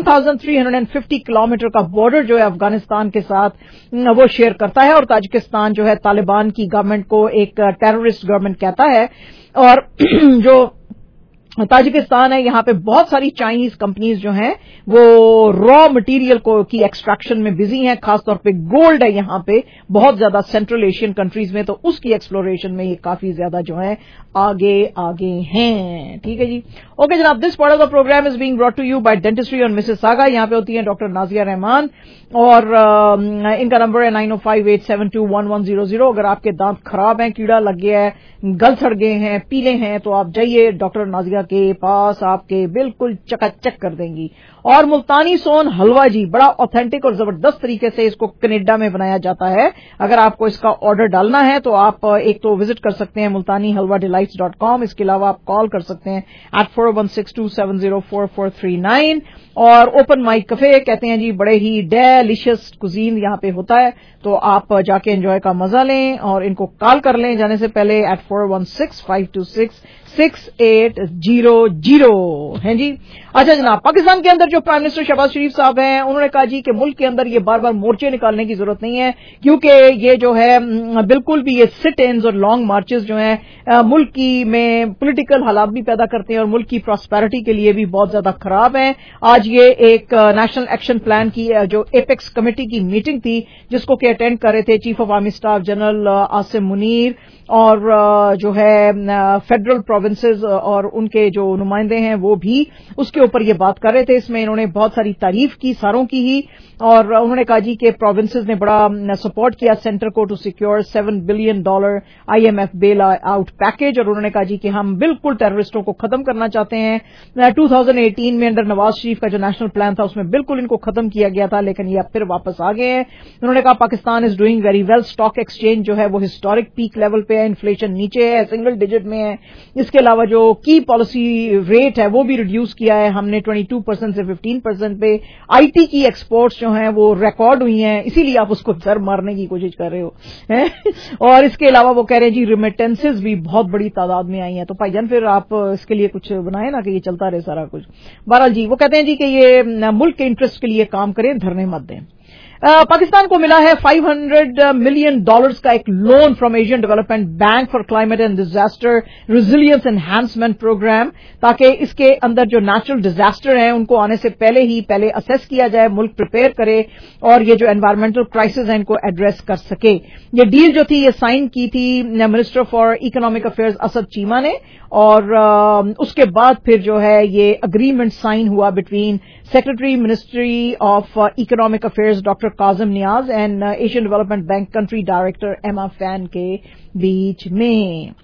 S8: तेरह सौ पचास किलोमीटर का बॉर्डर जो है अफगानिस्तान के साथ वो शेयर करता है, और ताजिकिस्तान जो है तालिबान की गवर्नमेंट को एक टेररिस्ट गवर्नमेंट कहता है। और जो ताजिकिस्तान है यहां पे बहुत सारी चाइनीज कंपनीज जो हैं वो रॉ मटेरियल को की एक्सट्रैक्शन में बिजी हैं, खासतौर पे गोल्ड है यहां पे बहुत ज्यादा सेंट्रल एशियन कंट्रीज में, तो उसकी एक्सप्लोरेशन में ये काफी ज्यादा जो है आगे आगे हैं। ठीक है जी, ओके जनाब, this part of the programme is being brought to you by dentistry और मिसेस सागा। यहां पे होती हैं डॉक्टर नाजिया रहमान और आ, इनका नंबर है nine O five eight seven two one one zero zero. अगर आपके दांत खराब हैं, कीड़ा लग गया है, गल सड़ गए हैं, पीले हैं, तो आप जाइए डॉक्टर नाजिया के पास, आपके बिल्कुल चकाचक कर देंगी। और मुल्तानी सोन हलवा जी बड़ा ऑथेंटिक और जबरदस्त तरीके से इसको कनाडा में बनाया जाता है। अगर आपको इसका ऑर्डर डालना है तो आप एक तो विजिट कर सकते हैं Multani halwa delights dot com, इसके अलावा आप कॉल कर सकते हैं eight four one six two seven zero four four three nine. और ओपन माइक कैफे कहते हैं जी बड़े ही डेलिशियस कुजीन यहां पे होता है, तो आप जाके एंजॉय का मजा लें और इनको कॉल कर लें जाने से पहले eight four one six five two six six eight zero zero है जी। अच्छा जनाब, पाकिस्तान के अंदर जो प्राइम मिनिस्टर शहबाज शरीफ साहब हैं उन्होंने कहा जी कि मुल्क के अंदर ये बार बार मोर्चे निकालने की जरूरत नहीं है, क्योंकि ये जो है बिल्कुल भी ये सिट इन्स और लॉन्ग मार्चेस जो हैं मुल्क की में पॉलिटिकल हालात भी पैदा करते हैं और मुल्क की प्रॉस्पेरिटी के लिए भी बहुत ज्यादा खराब हैं। आज ये एक नेशनल एक्शन प्लान की जो एपेक्स कमेटी की मीटिंग थी जिसको कि अटेंड कर रहे थे chief of army staff general Asim Munir और जो है फेडरल प्रोविंसेस और उनके जो नुमाइंदे हैं वो भी उसके ऊपर ये बात कर रहे थे। इसमें इन्होंने बहुत सारी तारीफ की सारों की ही, और उन्होंने कहा जी कि प्रोविंसेस ने बड़ा सपोर्ट किया सेंटर को to secure seven billion dollar IMF bailout package. और उन्होंने कहा जी कि हम बिल्कुल टेररिस्टों को खत्म करना चाहते हैं। टू थाउजेंड एटीन में अंडर नवाज शरीफ का जो नेशनल प्लान था उसमें बिल्कुल इनको खत्म किया गया था, लेकिन ये अब फिर वापस आ गए हैं। उन्होंने कहा Pakistan is doing very well, stock exchange जो है वो हिस्टोरिक पीक लेवल पे है, इन्फ्लेशन नीचे है, सिंगल डिजिट में है। इसके अलावा जो की पॉलिसी रेट है वो भी रिड्यूस किया है हमने बाईस परसेंट से पंद्रह परसेंट पे। आईटी की एक्सपोर्ट्स जो हैं वो रिकॉर्ड हुई हैं, इसीलिए आप उसको सर मारने की कोशिश कर रहे हो है? और इसके अलावा वो कह रहे हैं जी रिमिटेंसेस भी बहुत बड़ी तादाद में आई हैं, तो भाईजान फिर आप इसके लिए कुछ बनाए ना कि ये चलता रहे सारा कुछ। बहरहाल जी वो कहते हैं जी कि ये मुल्क के इंटरेस्ट के लिए काम करें, धरने मत दें। Uh, पाकिस्तान को मिला है पाँच सौ मिलियन डॉलर्स का एक loan from Asian Development Bank for climate and disaster resilience enhancement programme, ताकि इसके अंदर जो नेचुरल डिजास्टर हैं उनको आने से पहले ही पहले असेस किया जाए, मुल्क प्रिपेयर करे और ये जो एनवायरमेंटल क्राइसिस है इनको एड्रेस कर सके। ये डील जो थी ये साइन की थी minister for economic affairs Asad Cheema ने, और uh, उसके बाद फिर जो है ये अग्रीमेंट साइन हुआ between secretary ministry of economic affairs doctor Kazim Niaz and Asian Development Bank country director Emma Fan के बीच में।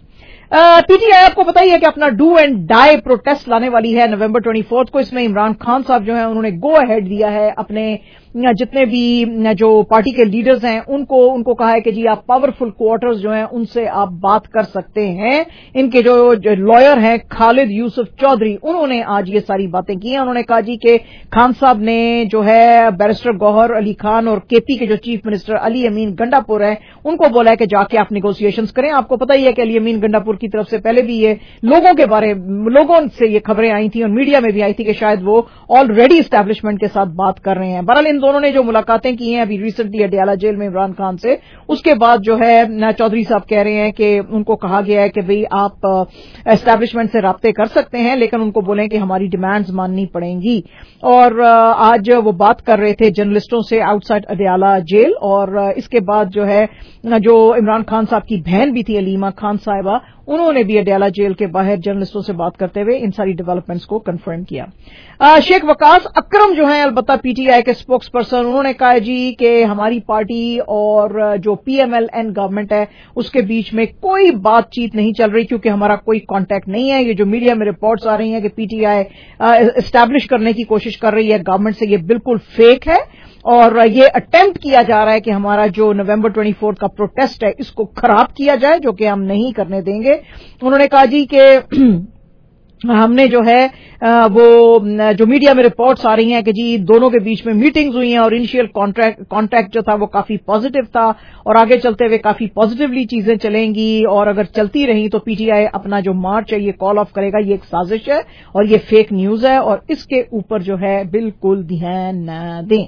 S8: पीटीआई आपको पता ही है कि अपना डू एंड डाई प्रोटेस्ट लाने वाली है नवंबर ट्वेंटी फोर्थ को। इसमें इमरान खान साहब जो है उन्होंने गो अहेड दिया है अपने जितने भी जो पार्टी के लीडर्स हैं उनको उनको कहा है कि जी आप पावरफुल क्वार्टर्स जो हैं उनसे आप बात कर सकते हैं। इनके जो, जो लॉयर हैं खालिद यूसुफ चौधरी उन्होंने आज ये सारी बातें की हैं। उन्होंने कहा जी कि खान साहब ने जो है बैरिस्टर गौहर अली खान और केपी के जो चीफ मिनिस्टर अली अमीन गंडापुर हैं उनको बोला है कि जाके आप निगोशिएशंस करें। आपको पता ही है कि अली अमीन गंडापुर की तरफ से पहले भी ये लोगों के बारे लोगों से ये खबरें आई थी और मीडिया में भी आई थी कि शायद वो ऑलरेडी एस्टैब्लिशमेंट के साथ बात कर रहे हैं। बहरहाल दोनों ने जो मुलाकातें की हैं अभी रिसेंटली अडयाला जेल में इमरान खान से, उसके बाद जो है चौधरी साहब कह रहे हैं कि उनको कहा गया है कि भाई आप एस्टैब्लिशमेंट से राब्ते कर सकते हैं लेकिन उनको बोलें कि हमारी डिमांड्स माननी पड़ेंगी। और आज वो बात कर रहे थे जर्नलिस्टों से आउटसाइड अडयाला जेल। और इसके बाद जो है जो इमरान खान साहब की बहन भी थी अलीमा खान साहिबा उन्होंने भी अडयाला जेल के बाहर जर्नलिस्टों से बात करते हुए इन सारी डेवलपमेंट्स को कंफर्म किया। आ, शेख वकास अकरम जो है अलबत्ता पीटीआई के स्पोक्स पर्सन उन्होंने कहा जी कि हमारी पार्टी और जो पीएमएलएन गवर्नमेंट है उसके बीच में कोई बातचीत नहीं चल रही क्योंकि हमारा कोई कांटेक्ट नहीं है। ये जो मीडिया में रिपोर्ट्स आ रही हैं कि पीटीआई एस्टैब्लिश करने की कोशिश कर रही है गवर्नमेंट से, ये बिल्कुल फेक है और ये अटेम्प्ट किया जा रहा है कि हमारा जो नवंबर ट्वेंटी फोर्थ का प्रोटेस्ट है इसको खराब किया जाए, जो कि हम नहीं करने देंगे। उन्होंने कहा जी कि हमने जो है वो जो मीडिया में रिपोर्ट्स आ रही हैं कि जी दोनों के बीच में मीटिंग्स हुई हैं और इनिशियल कॉन्ट्रैक्ट कॉन्ट्रैक्ट जो था वो काफी पॉजिटिव था और आगे चलते हुए काफी पॉजिटिवली चीजें चलेंगी और अगर चलती रही तो पीटीआई अपना जो मार्च है ये कॉल ऑफ करेगा। ये एक साजिश है और ये फेक न्यूज है और इसके ऊपर जो है बिल्कुल ध्यान न दें।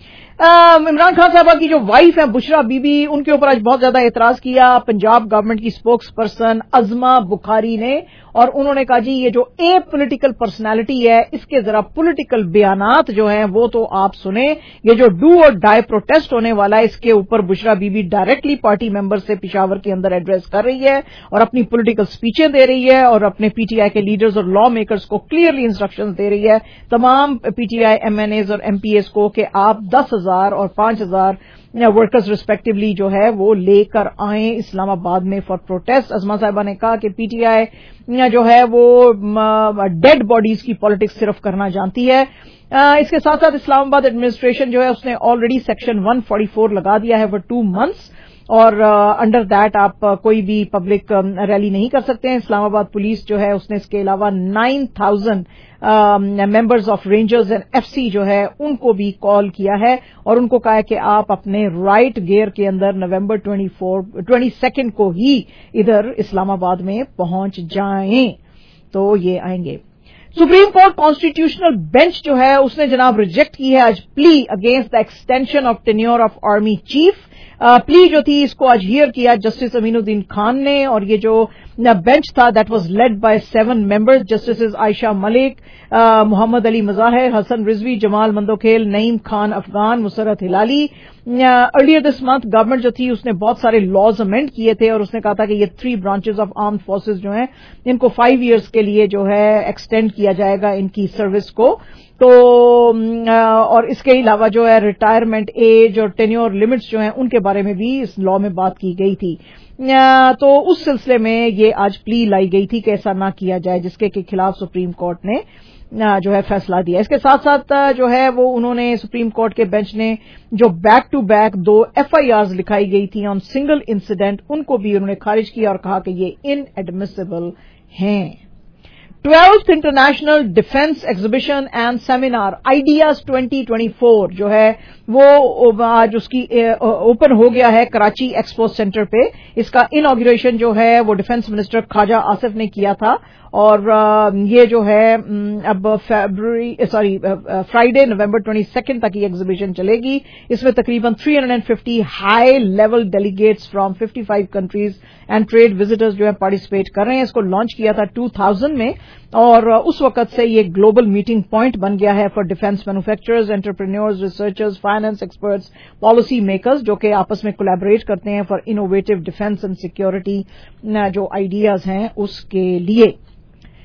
S8: इमरान खान साहबा की जो वाइफ है बुशरा बीबी उनके ऊपर आज बहुत ज्यादा एतराज किया पंजाब गवर्नमेंट की स्पोक्स पर्सन अजमा बुखारी ने और उन्होंने कहा जी ये जो ए पॉलिटिकल पर्सनालिटी है इसके जरा पॉलिटिकल बयानात जो हैं वो तो आप सुने। ये जो डू और डाई प्रोटेस्ट होने वाला है इसके ऊपर Bushra Bibi directly party member से पिशावर के अंदर एड्रेस कर रही है और अपनी पॉलिटिकल स्पीचें दे रही है और अपने पीटीआई के लीडर्स और लॉ मेकर्स को क्लियरली इंस्ट्रक्शंस दे रही है तमाम पीटीआई एमएनएज और एमपीएस को कि आप दस हजार और पांच हजार वर्कर्स रिस्पेक्टिवली जो है वो लेकर आए इस्लामाबाद में फॉर प्रोटेस्ट। अजमा साहिबा ने कहा कि पीटीआई जो है वो डेड बॉडीज की पॉलिटिक्स सिर्फ करना जानती है। इसके साथ साथ इस्लामाबाद एडमिनिस्ट्रेशन जो है उसने already section one forty four लगा दिया है फॉर टू मंथ्स और अंडर uh, दैट आप uh, कोई भी पब्लिक रैली नहीं कर सकते हैं। इस्लामाबाद पुलिस जो है उसने इसके अलावा nine thousand members of Rangers and FC जो है उनको भी कॉल किया है और उनको कहा है कि आप अपने राइट गियर के अंदर November twenty four twenty second को ही इधर इस्लामाबाद में पहुंच जाएं तो ये आएंगे। सुप्रीम कोर्ट कॉन्स्टिट्यूशनल बेंच जो है उसने जनाब रिजेक्ट की है आज plea against the extension of tenure of army chief. Plea जो थी इसको आज हियर किया जस्टिस अमीनुद्दीन खान ने और ये जो बेंच था that was led by seven members justice Ayesha Malik, Mohammad Ali Mazahir, Hasan Rizvi, Jamal Mandokhail, Naeem Khan Afghan, Musarrat Hilali. Earlier this month government जो थी उसने बहुत सारे लॉज अमेंड किए थे और उसने कहा था कि ये three branches of armed forces जो हैं इनको फाइव इयर्स के लिए जो है एक्सटेंड किया जाएगा इनकी सर्विस को। तो और इसके अलावा जो है रिटायरमेंट एज और टेन्योर लिमिट्स जो हैं उनके बारे में भी इस लॉ में बात की गई थी। तो उस सिलसिले में ये आज प्ली लाई गई थी कि ऐसा ना किया जाए जिसके के खिलाफ सुप्रीम कोर्ट ने जो है फैसला दिया। इसके साथ साथ जो है वो उन्होंने सुप्रीम कोर्ट के बेंच ने जो बैक टू बैक दो एफआईआर्स लिखाई गई थी ऑन सिंगल इंसिडेंट उनको भी उन्होंने खारिज किया और कहा कि ये इनएडमिसिबल हैं। Twelfth international defence exhibition and seminar IDEAS twenty twenty four जो है वो आज उसकी ओपन हो गया है कराची एक्सपो सेंटर पे। इसका इनॉग्रेशन जो है वो डिफेंस मिनिस्टर ख्वाजा आसिफ ने किया था और ये जो है अब February sorry Friday November twenty second तक ये एग्जीबिशन चलेगी। इसमें तकरीबन three hundred fifty high level delegates from fifty five countries and trade visitors जो है पार्टिसिपेट कर रहे हैं। इसको लॉन्च किया था टू थाउजेंड में और उस वक्त से ये ग्लोबल मीटिंग पॉइंट बन गया है for defence manufacturers, entrepreneurs, researchers, finance experts, policy makers जो कि आपस में कोलैबोरेट करते हैं for innovative defence and security जो आइडियाज हैं उसके लिए।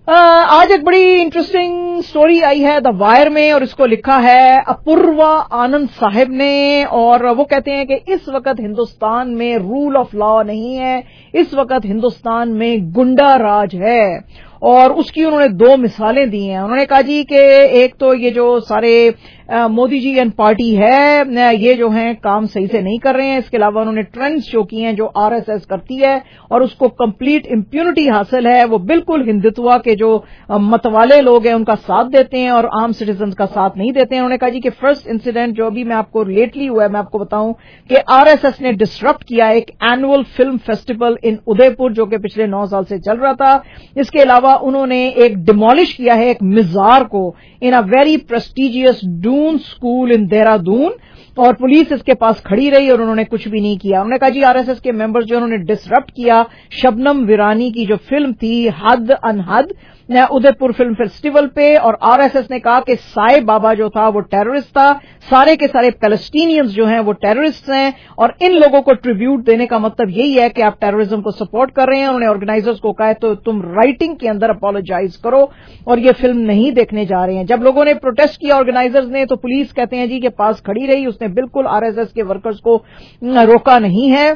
S8: آج ایک بڑی انٹرسٹنگ سٹوری آئی ہے دا وائر میں اور اس کو لکھا ہے اپوروا آنند صاحب نے اور وہ کہتے ہیں کہ اس وقت ہندوستان میں رول آف لا نہیں ہے, اس وقت ہندوستان میں گنڈا راج ہے اور اس کی انہوں نے دو مثالیں دی ہیں. انہوں نے کہا جی کہ ایک تو یہ جو سارے مودی جی اینڈ پارٹی ہے یہ جو ہیں کام صحیح سے نہیں کر رہے ہیں. اس کے علاوہ انہوں نے ٹرینڈز شو کی ہیں جو آر ایس ایس کرتی ہے اور اس کو کمپلیٹ امپیونٹی حاصل ہے. وہ بالکل ہندوتوا کے جو متوالے لوگ ہیں ان کا ساتھ دیتے ہیں اور عام سٹیزنز کا ساتھ نہیں دیتے ہیں. انہوں نے کہا جی کہ فرسٹ انسیڈنٹ جو ابھی میں آپ کو لیٹلی ہوا ہے میں آپ کو بتاؤں کہ آر ایس ایس نے ڈسرپٹ کیا ایک annual film festival in Udaipur جو کہ پچھلے نو سال سے چل رہا تھا. اس کے علاوہ انہوں نے ایک ڈیمولش کیا ہے ایک مزار کو in a very prestigious Doon school in Dehradun اور پولیس اس کے پاس کھڑی رہی اور انہوں نے کچھ بھی نہیں کیا. انہوں نے کہا جی آر ایس ایس کے ممبرز جو انہوں نے ڈسرپٹ کیا شبنم ویرانی کی جو فلم تھی حد انحد ادے پور فلم فیسٹیول پہ اور آر ایس ایس نے کہا کہ سائے بابا جو تھا وہ ٹیررسٹ تھا, سارے کے سارے پیلسٹینینز جو ہیں وہ ٹیررسٹ ہیں اور ان لوگوں کو ٹریبیوٹ دینے کا مطلب یہی ہے کہ آپ ٹیررزم کو سپورٹ کر رہے ہیں. انہوں نے آرگنائزرز کو کہا تو تم رائٹنگ کے اندر اپالوجائز کرو اور یہ فلم نہیں دیکھنے جا رہے ہیں. جب لوگوں نے پروٹیسٹ کیا آرگنائزرز نے تو پولیس کہتے ہیں جی کہ پاس کھڑی رہی, اس نے بالکل آر ایس ایس کے ورکرز کو روکا نہیں ہے.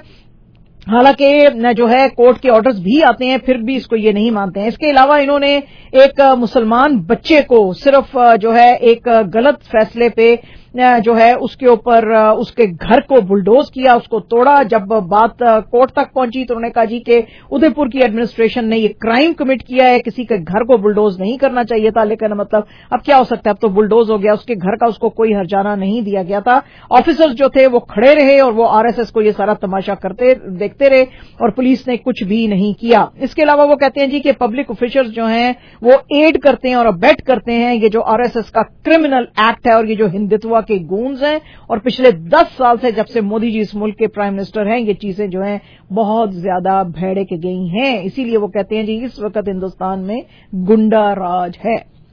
S8: حالانکہ جو ہے کورٹ کے آرڈرز بھی آتے ہیں پھر بھی اس کو یہ نہیں مانتے ہیں. اس کے علاوہ انہوں نے ایک مسلمان بچے کو صرف جو ہے ایک غلط فیصلے پہ جو ہے اس کے اوپر اس کے گھر کو بلڈوز کیا, اس کو توڑا. جب بات کورٹ تک پہنچی تو انہوں نے کہا جی کہ ادے پور کی ایڈمنسٹریشن نے یہ کرائم کمٹ کیا ہے, کسی کے گھر کو بلڈوز نہیں کرنا چاہیے تھا. لیکن مطلب اب کیا ہو سکتا ہے, اب تو بلڈوز ہو گیا, اس کے گھر کا اس کو کوئی ہرجانہ نہیں دیا گیا تھا. آفیسرز جو تھے وہ کھڑے رہے اور وہ آر ایس ایس کو یہ سارا تماشا کرتے دیکھتے رہے اور پولیس نے کچھ بھی نہیں کیا. اس کے علاوہ وہ کہتے ہیں جی کہ پبلک آفیشرز جو ہیں وہ ایڈ کرتے ہیں اور ابیٹ کرتے ہیں یہ جو آر ایس ایس کا کرمنل ایکٹ ہے اور یہ جو ہندوتوا کے گونز ہیں اور پچھلے دس سال سے جب سے مودی جی اس ملک کے پرائم منسٹر ہیں یہ چیزیں جو ہیں بہت زیادہ بھیڑے کے گئی ہیں. اسی لیے وہ کہتے ہیں جی اس وقت ہندوستان میں گنڈا راج ہے.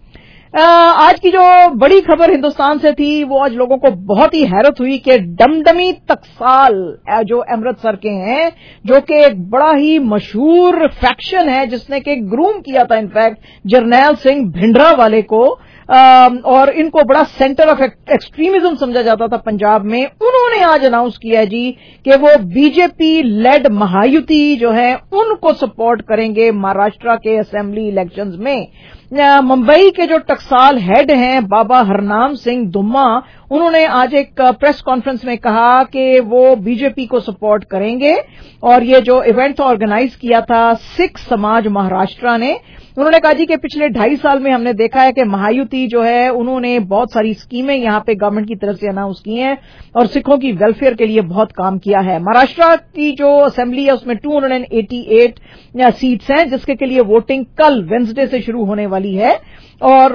S8: آج کی جو بڑی خبر ہندوستان سے تھی وہ آج لوگوں کو بہت ہی حیرت ہوئی کہ ڈمڈمی ٹکسال جو امرتسر کے ہیں جو کہ ایک بڑا ہی مشہور فیکشن ہے جس نے کہ گروم کیا تھا انفیکٹ جرنیل سنگھ بھنڈرا والے کو اور ان کو بڑا سینٹر آف ایکسٹریمزم سمجھا جاتا تھا پنجاب میں, انہوں نے آج اناؤنس کیا ہے جی کہ وہ بی جے پی لیڈ مہایوتی جو ہے ان کو سپورٹ کریں گے مہاراشٹرا کے اسمبلی الیکشنز میں. ممبئی کے جو ٹکسال ہیڈ ہیں بابا ہرنام سنگھ دھما انہوں نے آج ایک پریس کانفرنس میں کہا کہ وہ بی جے پی کو سپورٹ کریں گے اور یہ جو ایونٹ آرگنائز کیا تھا سکھ سماج مہاراشٹرا نے. انہوں نے کہا جی کہ پچھلے ڈھائی سال میں ہم نے دیکھا ہے کہ مہایوتی جو ہے انہوں نے بہت ساری اسکیمیں یہاں پہ گورنمنٹ کی طرف سے اناؤنس کی ہیں اور سکھوں کی ویلفیئر کے لیے بہت کام کیا ہے. مہاراشٹرا کی جو اسمبلی ہے اس میں دو سو اٹھاسی سیٹس ہیں جس کے لیے ووٹنگ کل وینسڈے سے شروع ہونے والی ہے. اور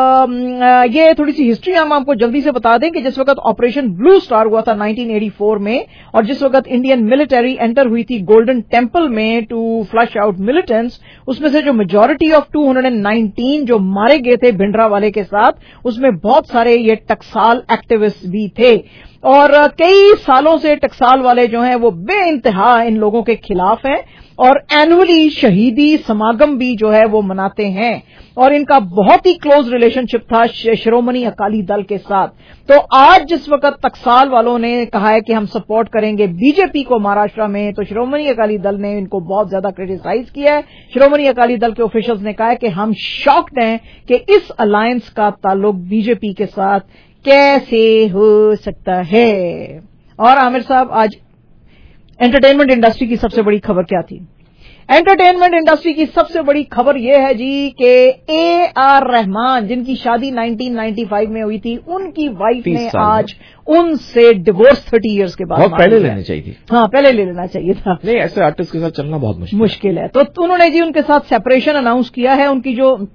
S8: یہ تھوڑی سی ہسٹری ہم آپ کو جلدی سے بتا دیں کہ جس وقت آپریشن بلو سٹار ہوا تھا نائنٹین ایٹی فور میں اور جس وقت انڈین ملٹری انٹر ہوئی تھی گولڈن ٹیمپل میں ٹو فلش آؤٹ ملیٹنٹس, اس میں سے جو میجورٹی آف دو سو انیس جو مارے گئے تھے بھنڈرا والے کے ساتھ اس میں بہت سارے یہ ٹکسال ایکٹیوسٹ بھی تھے اور کئی سالوں سے ٹکسال والے جو ہیں وہ بے انتہا ان لوگوں کے خلاف ہیں اور اینولی شہیدی سماگم بھی جو ہے وہ مناتے ہیں اور ان کا بہت ہی کلوز ریلیشن شپ تھا شرومنی اکالی دل کے ساتھ. تو آج جس وقت ٹکسال والوں نے کہا ہے کہ ہم سپورٹ کریں گے بی جے پی کو مہاراشٹرا میں تو شرومنی اکالی دل نے ان کو بہت زیادہ کرٹیسائز کیا ہے. شرومنی اکالی دل کے آفیشلز نے کہا ہے کہ ہم شاکڈ ہیں کہ اس الائنس کا تعلق بی جے پی کے ساتھ کیسے ہو سکتا ہے. اور عامر صاحب آج انٹرٹینمنٹ انڈسٹری کی سب سے بڑی خبر کیا تھی؟ انٹرٹینمنٹ انڈسٹری کی سب سے بڑی خبر یہ ہے جی کہ اے آر رحمان جن کی شادی نائنٹین نائنٹی فائیو میں ہوئی تھی ان کی وائف نے آج ان سے ڈیورس تھرٹی ایئرس کے بعد
S4: پہلے لینا چاہیے تھی.
S8: ہاں پہلے لے لینا چاہیے تھا.
S4: نہیں ایسے آرٹسٹ کے ساتھ چلنا بہت مشکل
S8: مشکل ہے. تو انہوں نے جی ان کے ساتھ سیپریشن اناؤنس کیا ہے. ان کی جو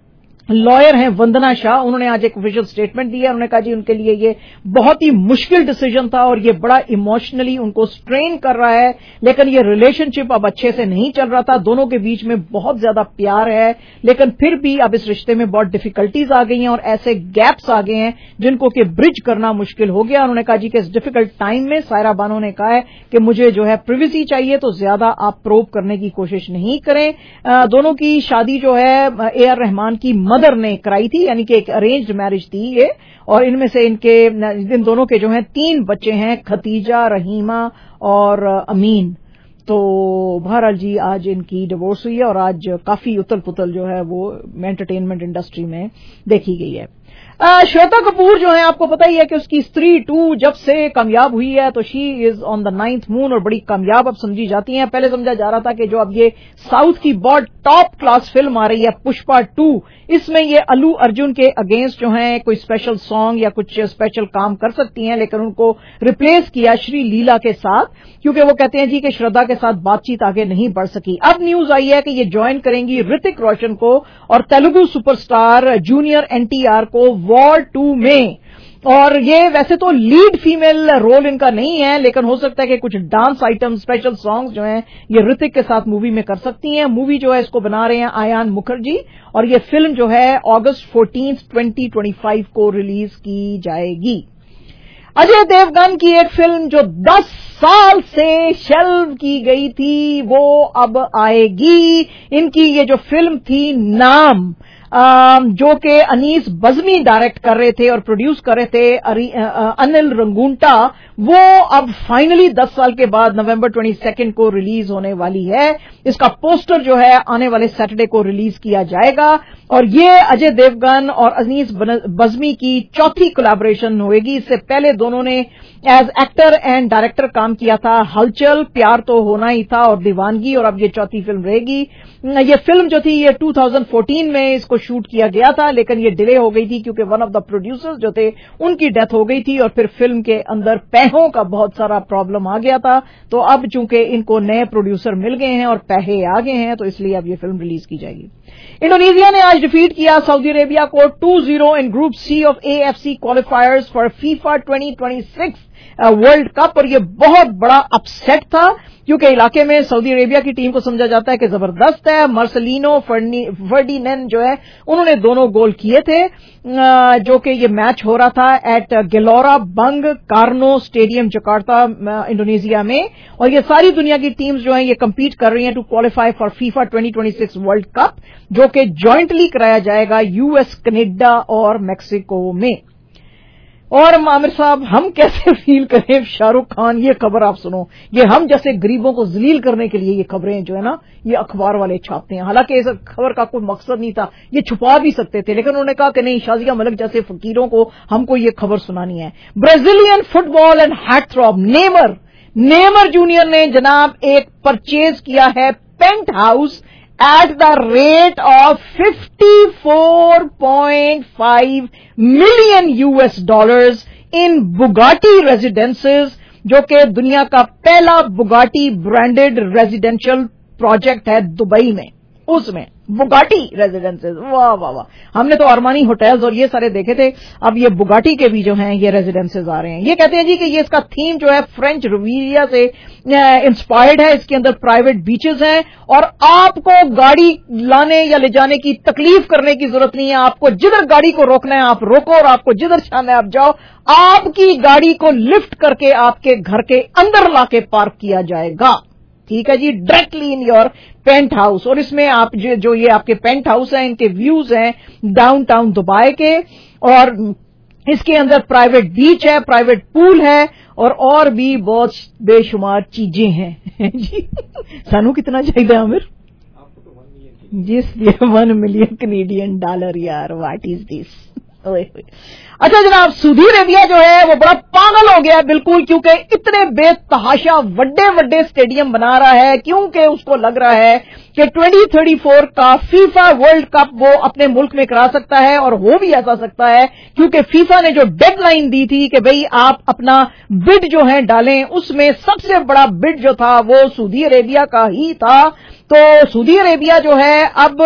S8: लॉयर हैं वंदना शाह, उन्होंने आज एक ऑफिशियल स्टेटमेंट दिया। उन्होंने कहा जी उनके लिए ये बहुत ही मुश्किल डिसीजन था और ये बड़ा इमोशनली उनको स्ट्रेन कर रहा है, लेकिन ये रिलेशनशिप अब अच्छे से नहीं चल रहा था। दोनों के बीच में बहुत ज्यादा प्यार है, लेकिन फिर भी अब इस रिश्ते में बहुत डिफिकल्टीज आ गई हैं और ऐसे गैप्स आ गए हैं जिनको कि ब्रिज करना मुश्किल हो गया। उन्होंने कहा जी कि इस डिफिकल्ट टाइम में सायरा बानो ने कहा है कि मुझे जो है प्रिवेसी चाहिए, तो ज्यादा आप प्रोब करने की कोशिश नहीं करें। आ, दोनों की शादी जो है ए आर रहमान की मदर ने कराई थी, यानी कि एक अरेंज्ड मैरिज थी ये, और इनमें से इनके इन दोनों के जो हैं तीन बच्चे हैं, खतीजा, रहीमा और अमीन। तो बहरहाल जी आज इनकी डिवोर्स हुई है और आज काफी उथल पुथल जो है वो एंटरटेनमेंट इंडस्ट्री में देखी गई है। श्वेता कपूर जो है आपको पता ही है कि उसकी स्त्री टू जब से कामयाब हुई है तो she is on the ninth moon और बड़ी कामयाब अब समझी जाती हैं। पहले समझा जा रहा था कि जो अब ये साउथ की बहुत टॉप क्लास फिल्म आ रही है पुष्पा टू, इसमें ये अल्लू अर्जुन के अगेंस्ट जो है कोई स्पेशल सॉन्ग या कुछ स्पेशल काम कर सकती हैं, लेकिन उनको रिप्लेस किया श्री लीला के साथ, क्योंकि वो कहते हैं जी कि श्रद्धा के साथ बातचीत आगे नहीं बढ़ सकी। अब न्यूज आई है कि ये ज्वाइन करेंगी ऋतिक रोशन को और तेलुगु सुपरस्टार जूनियर एनटीआर को वॉर टू में। और ये वैसे तो लीड फीमेल रोल इनका नहीं है, लेकिन हो सकता है कि कुछ डांस आइटम स्पेशल सॉन्ग्स जो हैं ये ऋतिक के साथ मूवी में कर सकती हैं। मूवी जो है इसको बना रहे हैं आयान मुखर्जी और ये फिल्म जो है अगस्त फोर्टीन ट्वेंटी ट्वेंटी फाइव को रिलीज की जाएगी। अजय देवगन की एक फिल्म जो दस साल से शेल्व की गई थी वो अब आएगी। इनकी ये जो फिल्म थी नाम, जो कि अनीस बज़मी डायरेक्ट कर रहे थे और प्रोड्यूस कर रहे थे अनिल रंगूंटा, वो अब फाइनली दस साल के बाद नवंबर बाईस को रिलीज होने वाली है। इसका पोस्टर जो है आने वाले सैटरडे को रिलीज किया जाएगा और ये अजय देवगन और अनीस बज़मी की चौथी कोलैबोरेशन होगी। इससे पहले दोनों ने एज एक्टर एंड डायरेक्टर काम किया था, हलचल, प्यार तो होना ही था और दीवानगी, और अब ये चौथी फिल्म रहेगी। ये फिल्म जो थी ये दो हज़ार चौदह में इसको शूट किया गया था, लेकिन ये डिले हो गई थी क्योंकि वन ऑफ द प्रोड्यूसर्स जो थे उनकी डेथ हो गई थी और फिर फिल्म के अंदर पैसों का बहुत सारा प्रॉब्लम आ गया था। तो अब चूंकि इनको नए प्रोड्यूसर मिल गए हैं और पैसे आ गए हैं तो इसलिए अब ये फिल्म रिलीज की जाएगी। इंडोनेशिया ने आज डिफीट किया सऊदी अरेबिया को two zero in group C of AFC qualifiers for FIFA twenty twenty six world cup, और ये बहुत बड़ा अपसेट था क्योंकि इलाके में सऊदी अरेबिया की टीम को समझा जाता है कि जबरदस्त है। मार्सेलिनो फर्डिनेंड जो है उन्होंने दोनों गोल किए थे, जो कि ये मैच हो रहा था एट गेलोरा बंग कार्नो स्टेडियम जकार्ता इंडोनेशिया में, और ये सारी दुनिया की टीम्स जो हैं ये कम्पीट कर रही हैं to qualify for FIFA twenty twenty six world cup, जो कि जॉइंटली कराया जाएगा यूएस, कनाडा और मैक्सिको में। और आमिर साहब हम कैसे फील करें, शाहरुख खान, ये खबर आप सुनो, ये हम जैसे गरीबों को जलील करने के लिए ये खबरें जो है ना ये अखबार वाले छापते हैं। हालांकि इस खबर का कोई मकसद नहीं था, ये छुपा भी सकते थे, लेकिन उन्होंने कहा कि नहीं, शाजिया मलिक जैसे फकीरों को हमको ये खबर सुनानी है। Brazilian football and heartthrob Neymar Neymar junior ने जनाब एक परचेज किया है penthouse at the rate of fifty-four point five million U S dollars in Bugatti residences, जो कि दुनिया का पहला बुगाटी ब्रांडेड रेजिडेंशियल प्रोजेक्ट है दुबई में, उसमें बुगाटी रेजिडेंसेस। वाह वाह वाह, हमने तो अरमानी होटल्स और ये सारे देखे थे, अब ये बुगाटी के भी जो हैं ये रेजिडेंसेस आ रहे हैं। ये कहते हैं जी कि ये इसका थीम जो है फ्रेंच रिवियरा से इंस्पायर्ड है। इसके अंदर प्राइवेट बीचेस हैं और आपको गाड़ी लाने या ले जाने की तकलीफ करने की जरूरत नहीं है। आपको जिधर गाड़ी को रोकना है आप रोको और आपको जिधर जाना है आप जाओ। आपकी गाड़ी को लिफ्ट करके आपके घर के अंदर लाके पार्क किया जाएगा, ठीक है जी, directly in your penthouse. और इसमें आप जो, जो ये आपके पेंट हाउस हैं इनके व्यूज हैं डाउनटाउन दुबई के, और इसके अंदर प्राइवेट बीच है, प्राइवेट पूल है और और भी बहुत बेशुमार चीजें हैं जी। सानू कितना चाहिए आमिर? जिस वन मिलियन कनेडियन डॉलर यार, व्हाट इज दिस? अच्छा जनाब, सऊदी अरेबिया जो है वो बड़ा पागल हो गया है बिल्कुल, क्योंकि इतने बेतहाशा बड़े बड़े स्टेडियम बना रहा है, क्योंकि उसको लग रहा है कि ट्वेंटी थर्टी फोर का फीफा वर्ल्ड कप वो अपने मुल्क में करा सकता है, और हो भी ऐसा सकता है क्योंकि फीफा ने जो डेडलाइन दी थी कि भाई आप अपना बिड जो है डालें, उसमें सबसे बड़ा बिड जो था वो सऊदी अरेबिया का ही था। तो सऊदी अरेबिया जो है अब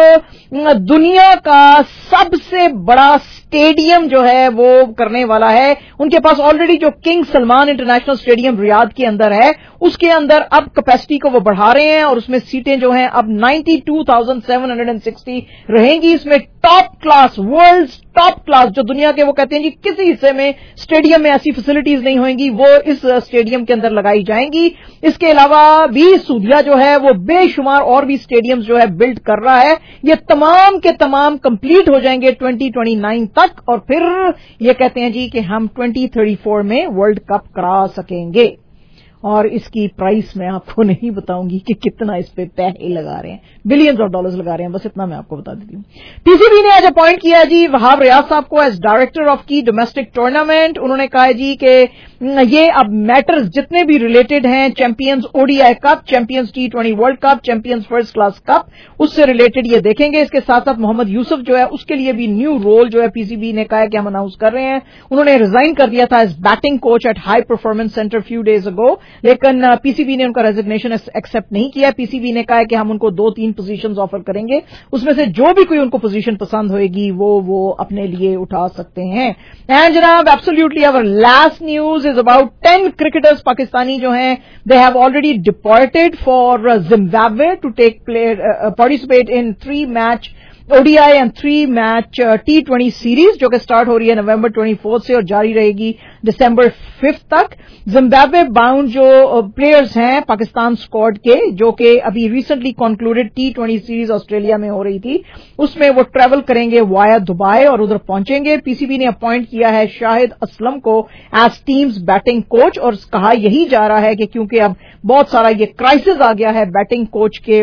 S8: दुनिया का सबसे बड़ा स्टेडियम जो है वो करने वाला है। उनके पास ऑलरेडी जो King Salman International Stadium Riyadh के अंदर है, उसके अंदर अब कैपेसिटी को वो बढ़ा रहे हैं, और उसमें सीटें जो हैं अब बानवे हज़ार सात सौ साठ रहेंगी। इसमें top class, world top class, जो दुनिया के वो कहते हैं जी किसी हिस्से में स्टेडियम में ऐसी फैसिलिटीज नहीं होंगी, वो इस स्टेडियम के अंदर लगाई जाएंगी। इसके अलावा भी सऊदीया जो है वो बेशुमार और भी स्टेडियम्स जो है बिल्ड कर रहा है। ये तमाम के तमाम कंप्लीट हो जाएंगे ट्वेंटी ट्वेंटी नाइन तक, और फिर ये कहते हैं जी कि हम ट्वेंटी थर्टी फोर में वर्ल्ड कप करा सकेंगे। और इसकी प्राइस मैं आपको नहीं बताऊंगी कि कितना इस पे पैसे लगा रहे हैं, बिलियंस ऑफ डॉलर्स लगा रहे हैं, बस इतना मैं आपको बता देती हूँ। पीसीबी ने आज अपॉइंट किया जी वहाब रियाज साहब को एज डायरेक्टर ऑफ की डोमेस्टिक टूर्नामेंट। उन्होंने कहा जी कि ये अब मैटर्स जितने भी रिलेटेड हैं, champions ODI cup, champions T twenty world cup, champions first class cup, उससे रिलेटेड ये देखेंगे। इसके साथ साथ मोहम्मद यूसुफ जो है उसके लिए भी न्यू रोल जो है पीसीबी ने कहा है कि हम अनाउंस कर रहे हैं। उन्होंने रिजाइन कर दिया था as batting coach at high performance centre few days ago, लेकिन पीसीबी ने उनका रेजिग्नेशन एक्सेप्ट नहीं किया। पीसीबी ने कहा है कि हम उनको दो तीन पोजीशंस ऑफर करेंगे, उसमें से जो भी कोई उनको पोजीशन पसंद होगी वो वो अपने लिए उठा सकते हैं। एंड जनाब absolutely our last news is about ten cricketers Pakistani जो हैं, they have already deported for Zimbabwe to take play participate in three match ODI and three match T twenty series, जो कि स्टार्ट हो रही है नवंबर ट्वेंटी फोर्थ से और जारी रहेगी दिसंबर फिफ्थ तक। जिम्बाब्वे बाउंड जो प्लेयर्स हैं पाकिस्तान स्क्वाड के, जो कि अभी recently concluded T twenty series Australia में हो रही थी, उसमें वो ट्रैवल करेंगे वाया दुबई और उधर पहुंचेंगे। पीसीबी ने अपॉइंट किया है शाहिद असलम को एज टीम्स बैटिंग कोच, और कहा यही जा रहा है कि क्योंकि अब बहुत सारा ये क्राइसिस आ गया है बैटिंग कोच के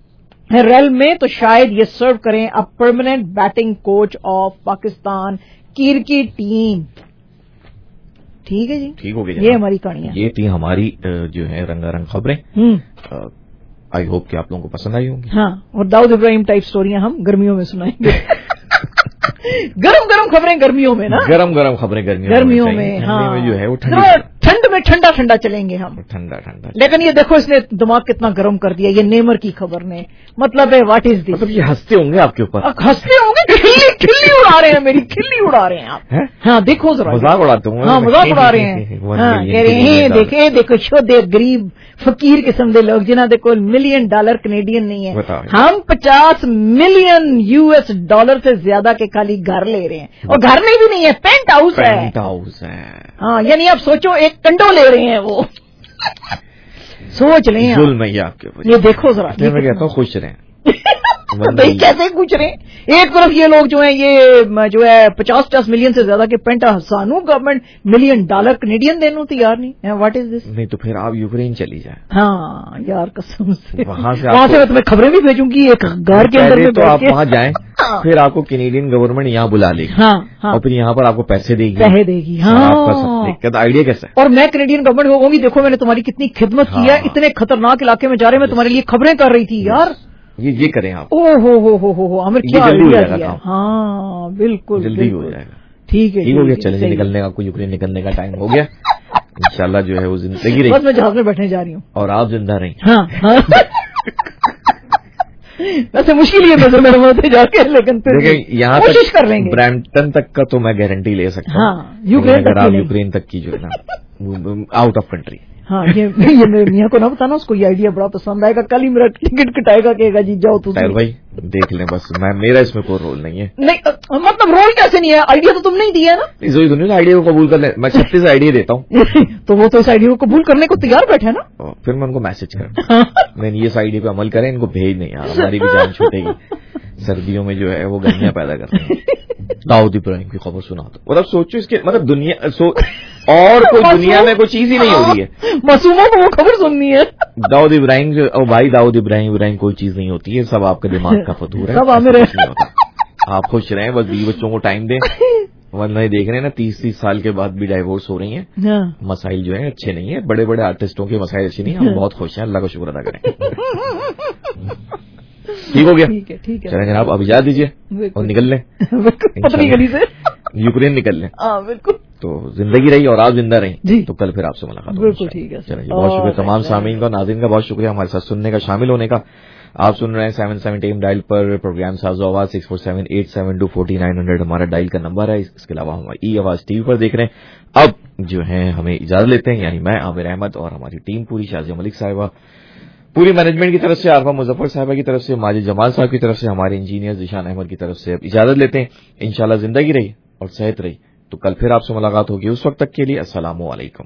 S8: रेल में, तो शायद ये सर्व करें अब permanent batting coach of Pakistan कीर की टीम। ठीक है जी,
S4: ठीक हो गया।
S8: ये हमारी कहानी है,
S4: ये थी हमारी जो है रंगारंग खबरें। आई होप कि आप लोगों को पसंद आई होंगी।
S8: हाँ, और दाऊद इब्राहिम टाइप स्टोरियां हम गर्मियों में सुनाएंगे। गरम गरम खबरें गर्मियों में ना,
S4: गरम गरम खबरें गर्मियों
S8: गर्मियों में, में हाँ
S4: में जो है वो
S8: ठंड में ठंडा ठंडा चलेंगे हम,
S4: ठंडा ठंडा।
S8: लेकिन ये देखो इसने दिमाग कितना गर्म कर दिया ये नेमर की खबर ने। मतलब है व्हाट इज दिस,
S4: मतलब ये हंसते होंगे आपके ऊपर,
S8: हंसते होंगे, खिल्ली खिल्ली उड़ा रहे हैं, मेरी खिल्ली उड़ा रहे हैं आप है? हाँ देखो जरा,
S4: मजाक उड़ाते होंगे।
S8: हाँ मजाक उड़ा रहे हैं, हाँ कह रहे हैं देखे देखो शोधे गरीब फकीर किस्म के लोग जिन्हों को मिलियन डॉलर कनेडियन नहीं है, हम पचास मिलियन यूएस डॉलर से ज्यादा के खाली घर ले रहे हैं, और घर में भी नहीं है, पेंट हाउस है,
S4: पेंट हाउस है।
S8: हाँ यानी आप सोचो एक कंडो ले रहे हैं वो। सोच लें
S4: जुल्म है आपके ऊपर,
S8: ये देखो जरा,
S4: मैं कहता हूँ खुश रहें।
S8: भाई कैसे पूछ रहे हैं, एक तरफ ये लोग जो हैं ये जो है पचास पचास मिलियन से ज्यादा के पेंट सानू गवर्नमेंट मिलियन डॉलर कनेडियन देने तैयार नहीं, व्हाट इज दिस।
S4: नहीं तो फिर आप यूक्रेन चली जाए।
S8: हाँ यार कसम से,
S4: वहां से
S8: वहां से मैं तुम्हें खबरें भी भेजूंगी एक घर के अंदर में,
S4: तो आप वहां जाएं, फिर आपको कैनेडियन गवर्नमेंट यहाँ बुला लेगी,
S8: हाँ, हाँ,
S4: और फिर यहाँ पर आपको पैसे देगी,
S8: पैसे देगी, हाँ।
S4: आइडिया कैसा है,
S8: और मैं कैनेडियन गवर्नमेंट होगी, देखो मैंने तुम्हारी कितनी खिदमत की है, इतने खतरनाक इलाके में जा रहे मैं तुम्हारे लिए खबरें कर रही थी यार,
S4: ये ये करें आप।
S8: ओ हो हो हो हो हो हमें क्या
S4: जल्दी हो
S8: दिया
S4: जाएगा।
S8: हाँ बिल्कुल
S4: जल्दी हो जाएगा,
S8: ठीक है
S4: ठीक हो गया। चले निकलने का, आपको यूक्रेन निकलने का टाइम हो गया। इंशाल्लाह जो है वो जिंदगी रही,
S8: बस मैं जहाज में बैठने जा रही हूँ
S4: और आप जिंदा रही।
S8: हाँ, हाँ। वैसे मुश्किल ही है नजर में होते जाके, लेकिन फिर
S4: यहाँ
S8: कोशिश कर लेंगे।
S4: ब्रैम्पटन तक का तो मैं गारंटी ले सकता हूँ,
S8: हाँ, यूक्रेन
S4: अगर आप यूक्रेन तक की जो है ना आउट ऑफ कंट्री।
S8: हाँ ये ये मेरे मियाँ को ना बताना, उसको ये आइडिया बड़ा पसंद आएगा, कल ही मेरा टिकट कटाएगा, कहेगा जी जाओ तुम।
S4: भाई देख लें बस, मैं मेरा इसमें कोई रोल नहीं है।
S8: नहीं मतलब रोल कैसे नहीं है, आइडिया तो तुमने ही दिया है ना,
S4: इस दुनिया आइडिया को कबूल कर ले, मैं छत्तीस आइडिया देता हूँ।
S8: तो वो तो इस आइडिया को कबूल करने को तैयार बैठे है ना,
S4: फिर मैं उनको मैसेज कर नहीं इस आइडिया पे अमल करें, इनको भेज नहीं यार, हमारी भी जान छूटेगी, सर्दियों में जो है वो गर्मियां पैदा करते हैं। दाऊद इब्राहिम की खबर सुना दो, मतलब सोचो इसके मतलब दुनिया सो और कोई दुनिया में कोई चीज ही नहीं हो रही है,
S8: मासूमों को वो खबर सुननी है।
S4: दाऊद इब्राहिम जो ओ भाई दाऊद इब्राहिम इब्राहिम कोई चीज नहीं होती है, सब आपके दिमाग का फतूर है,
S8: सब हमें
S4: आप खुश रहें, बस बीवी बच्चों को टाइम दें, ورنہ دیکھ رہے ہیں نا تیس تیس سال کے بعد بھی ڈائیورس ہو رہی ہیں. مسائل جو ہیں اچھے نہیں ہیں, بڑے بڑے آرٹسٹوں کے مسائل اچھے نہیں ہیں. ہم بہت خوش ہیں, اللہ کا شکر ادا کریں. ٹھیک ہو گیا, چلیں جناب اب اجازت دیجیے اور نکل لیں, یوکرین نکل لیں. تو زندگی رہی اور آپ زندہ رہیں تو کل پھر آپ سے ملاقات ہوگی. چلیں جی, بہت شکریہ تمام سامعین کا, ناظرین کا بہت شکریہ ہمارے ساتھ سننے کا, شامل ہونے کا. آپ سن رہے ہیں سیون سیون ٹیم ڈائل پر پروگرام ساز آواز six four seven eight seven two forty nine hundred ہمارا ڈائل کا نمبر ہے. اس کے علاوہ ہمارے ای آواز ٹی وی پر دیکھ رہے ہیں. اب جو ہے ہمیں اجازت لیتے ہیں, یعنی میں عامر احمد اور ہماری ٹیم پوری, شازیہ ملک صاحبہ, پوری مینجمنٹ کی طرف سے, عارفہ مظفر صاحبہ کی طرف سے, ماجد جمال صاحب کی طرف سے, ہمارے انجینئر ذیشان احمد کی طرف سے اب اجازت لیتے ہیں. انشاءاللہ زندگی رہی اور صحت رہی تو کل پھر آپ سے ملاقات ہوگی. اس وقت تک کے لیے السلام علیکم.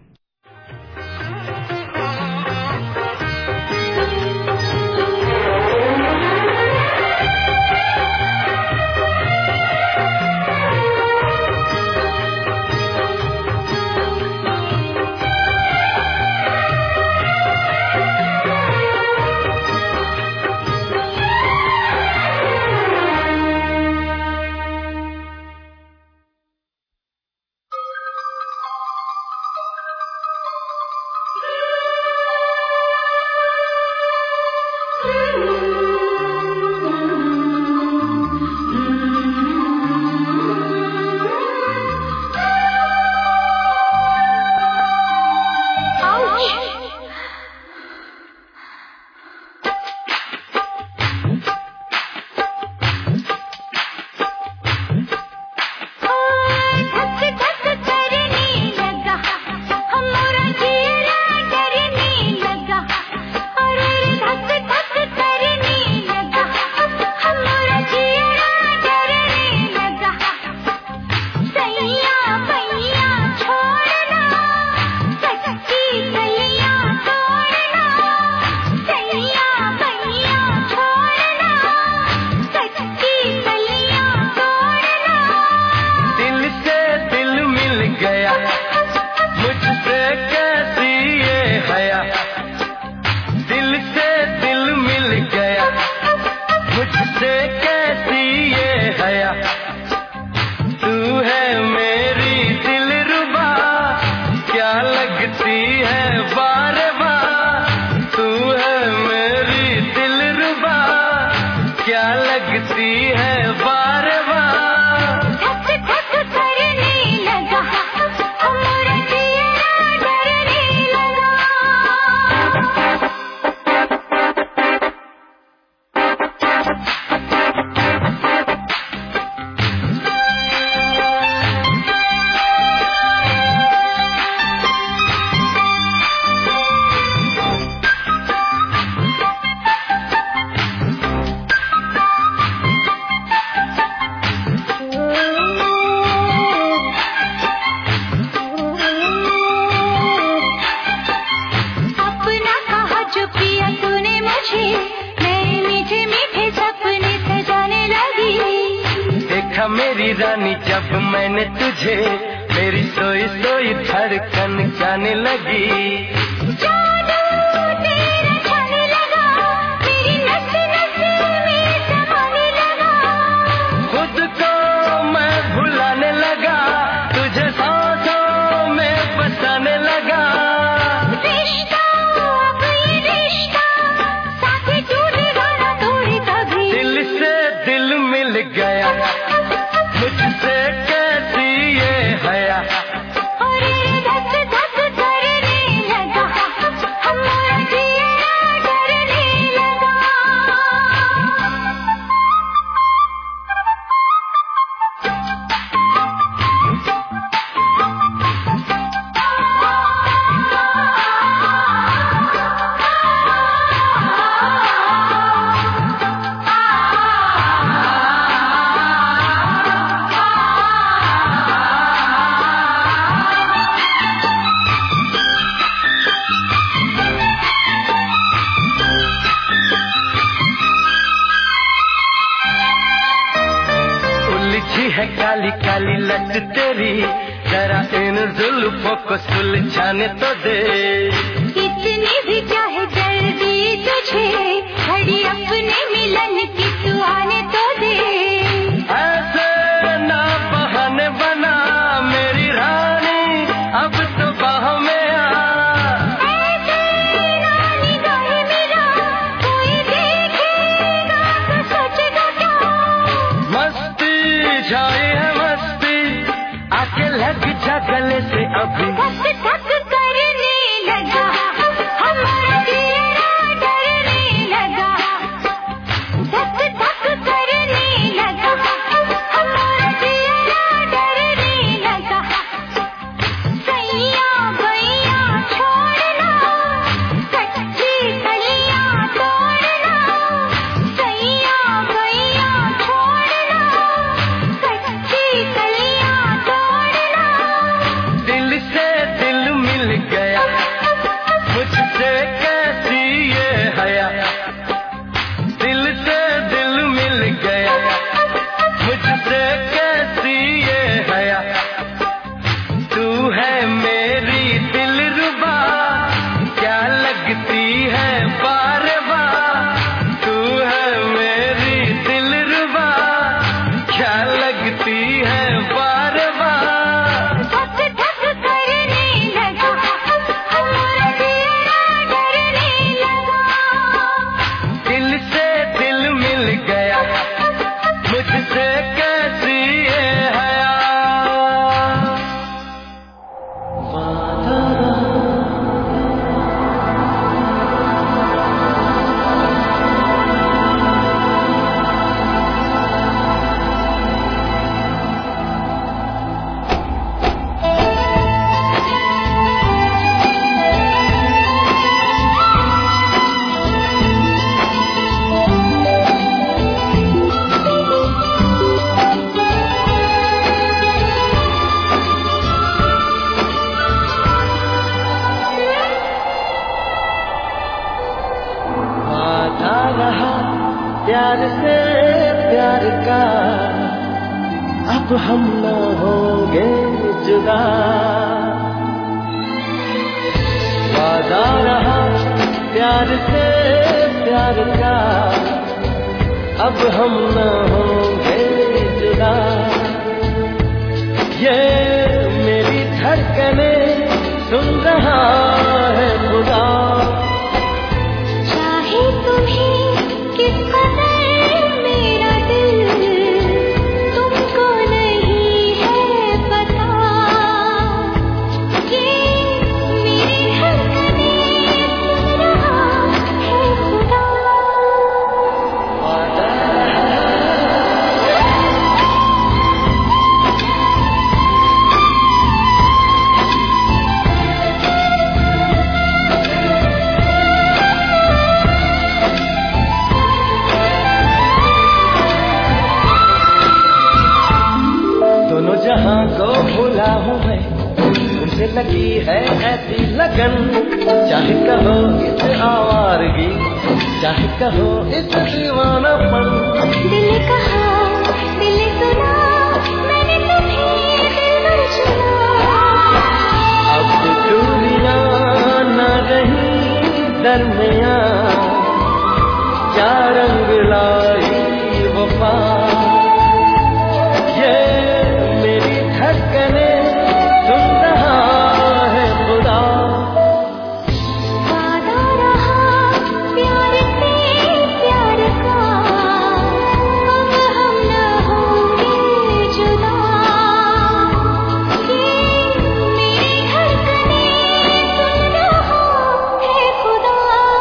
S14: ایسے نہ بہانے بنا
S13: प्यार से प्यार का अब हम न होंगे जुदा वादा रहा प्यार से प्यार का अब हम न होंगे जुदा ये मेरी धड़कने सुन रहा है खुदा
S9: चाहे तुम्हें किस कदर मेरा दिल तुमको नहीं है पता ये मेरी धड़कने सुन रहा है खुदा
S13: दोनों जहां को भूला हूँ मैं तुमसे लगी है ऐसी लगन चाहे कहो इस आवारगी चाहे कहो इस दीवानापन
S9: दिल कहा दिल सुना मैंने तुम्हें दिलबर चुना
S13: अब दूरियां न रही दरमियां क्या रंग लाई वफा ये मेरी धड़कने सुन रहा है खुदा
S9: वादा रहा प्यार से प्यार का अब हम न होंगे जुदा ये मेरी धड़कने सुन रहा है खुदा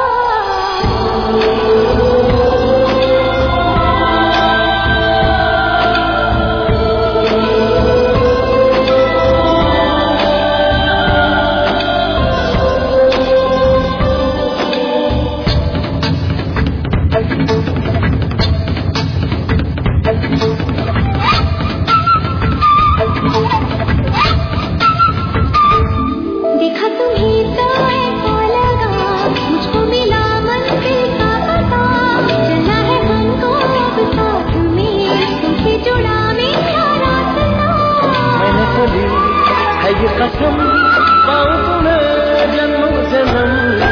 S9: देखा तुम्हें तो ऐसा लगा मुझको मिला मंजिल का पता चला है हमको अब साथ में तुमसे जुड़ा मेरा रास्ता
S13: मैंने तो ली है ये कसम पाऊं तुम्हें जन्म जन्म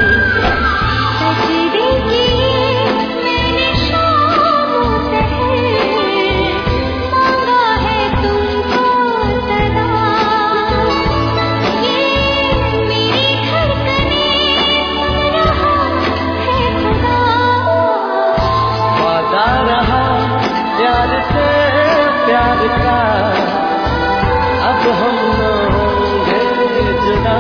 S9: सजदे किए मैंने शामों सहर मांगा है तुमको सदा ये मेरी धड़कने सुन रहा है खुदा
S13: वादा रहा प्यार से प्यार का अब हम न होंगे जुदा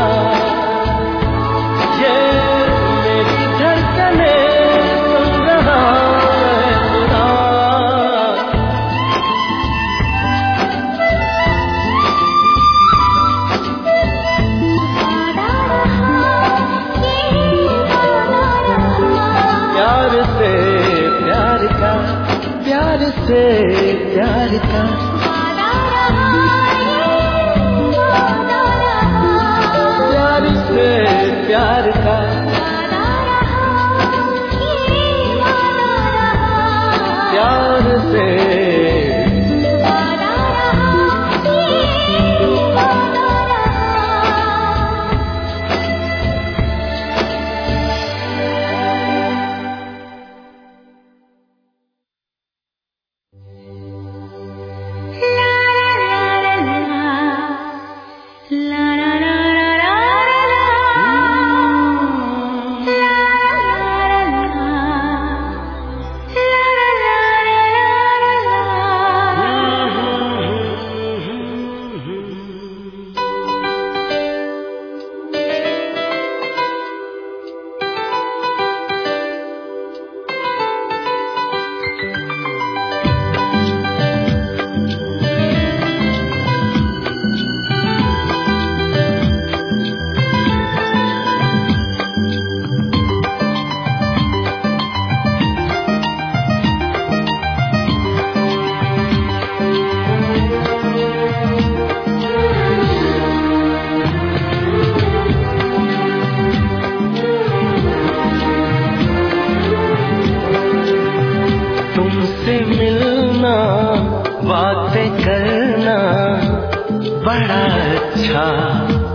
S13: ये मेरी धड़कने सुन रहा है खुदा
S9: वादा रहा ये वादा रहा
S13: प्यार से प्यार का प्यार से प्यार का
S9: वादा रहा ये वादा रहा
S13: प्यार से प्यार का
S9: वादा रहा ये वादा रहा
S13: प्यार से
S9: वादा रहा ये वादा रहा
S13: से मिलना, बातें करना बड़ा अच्छा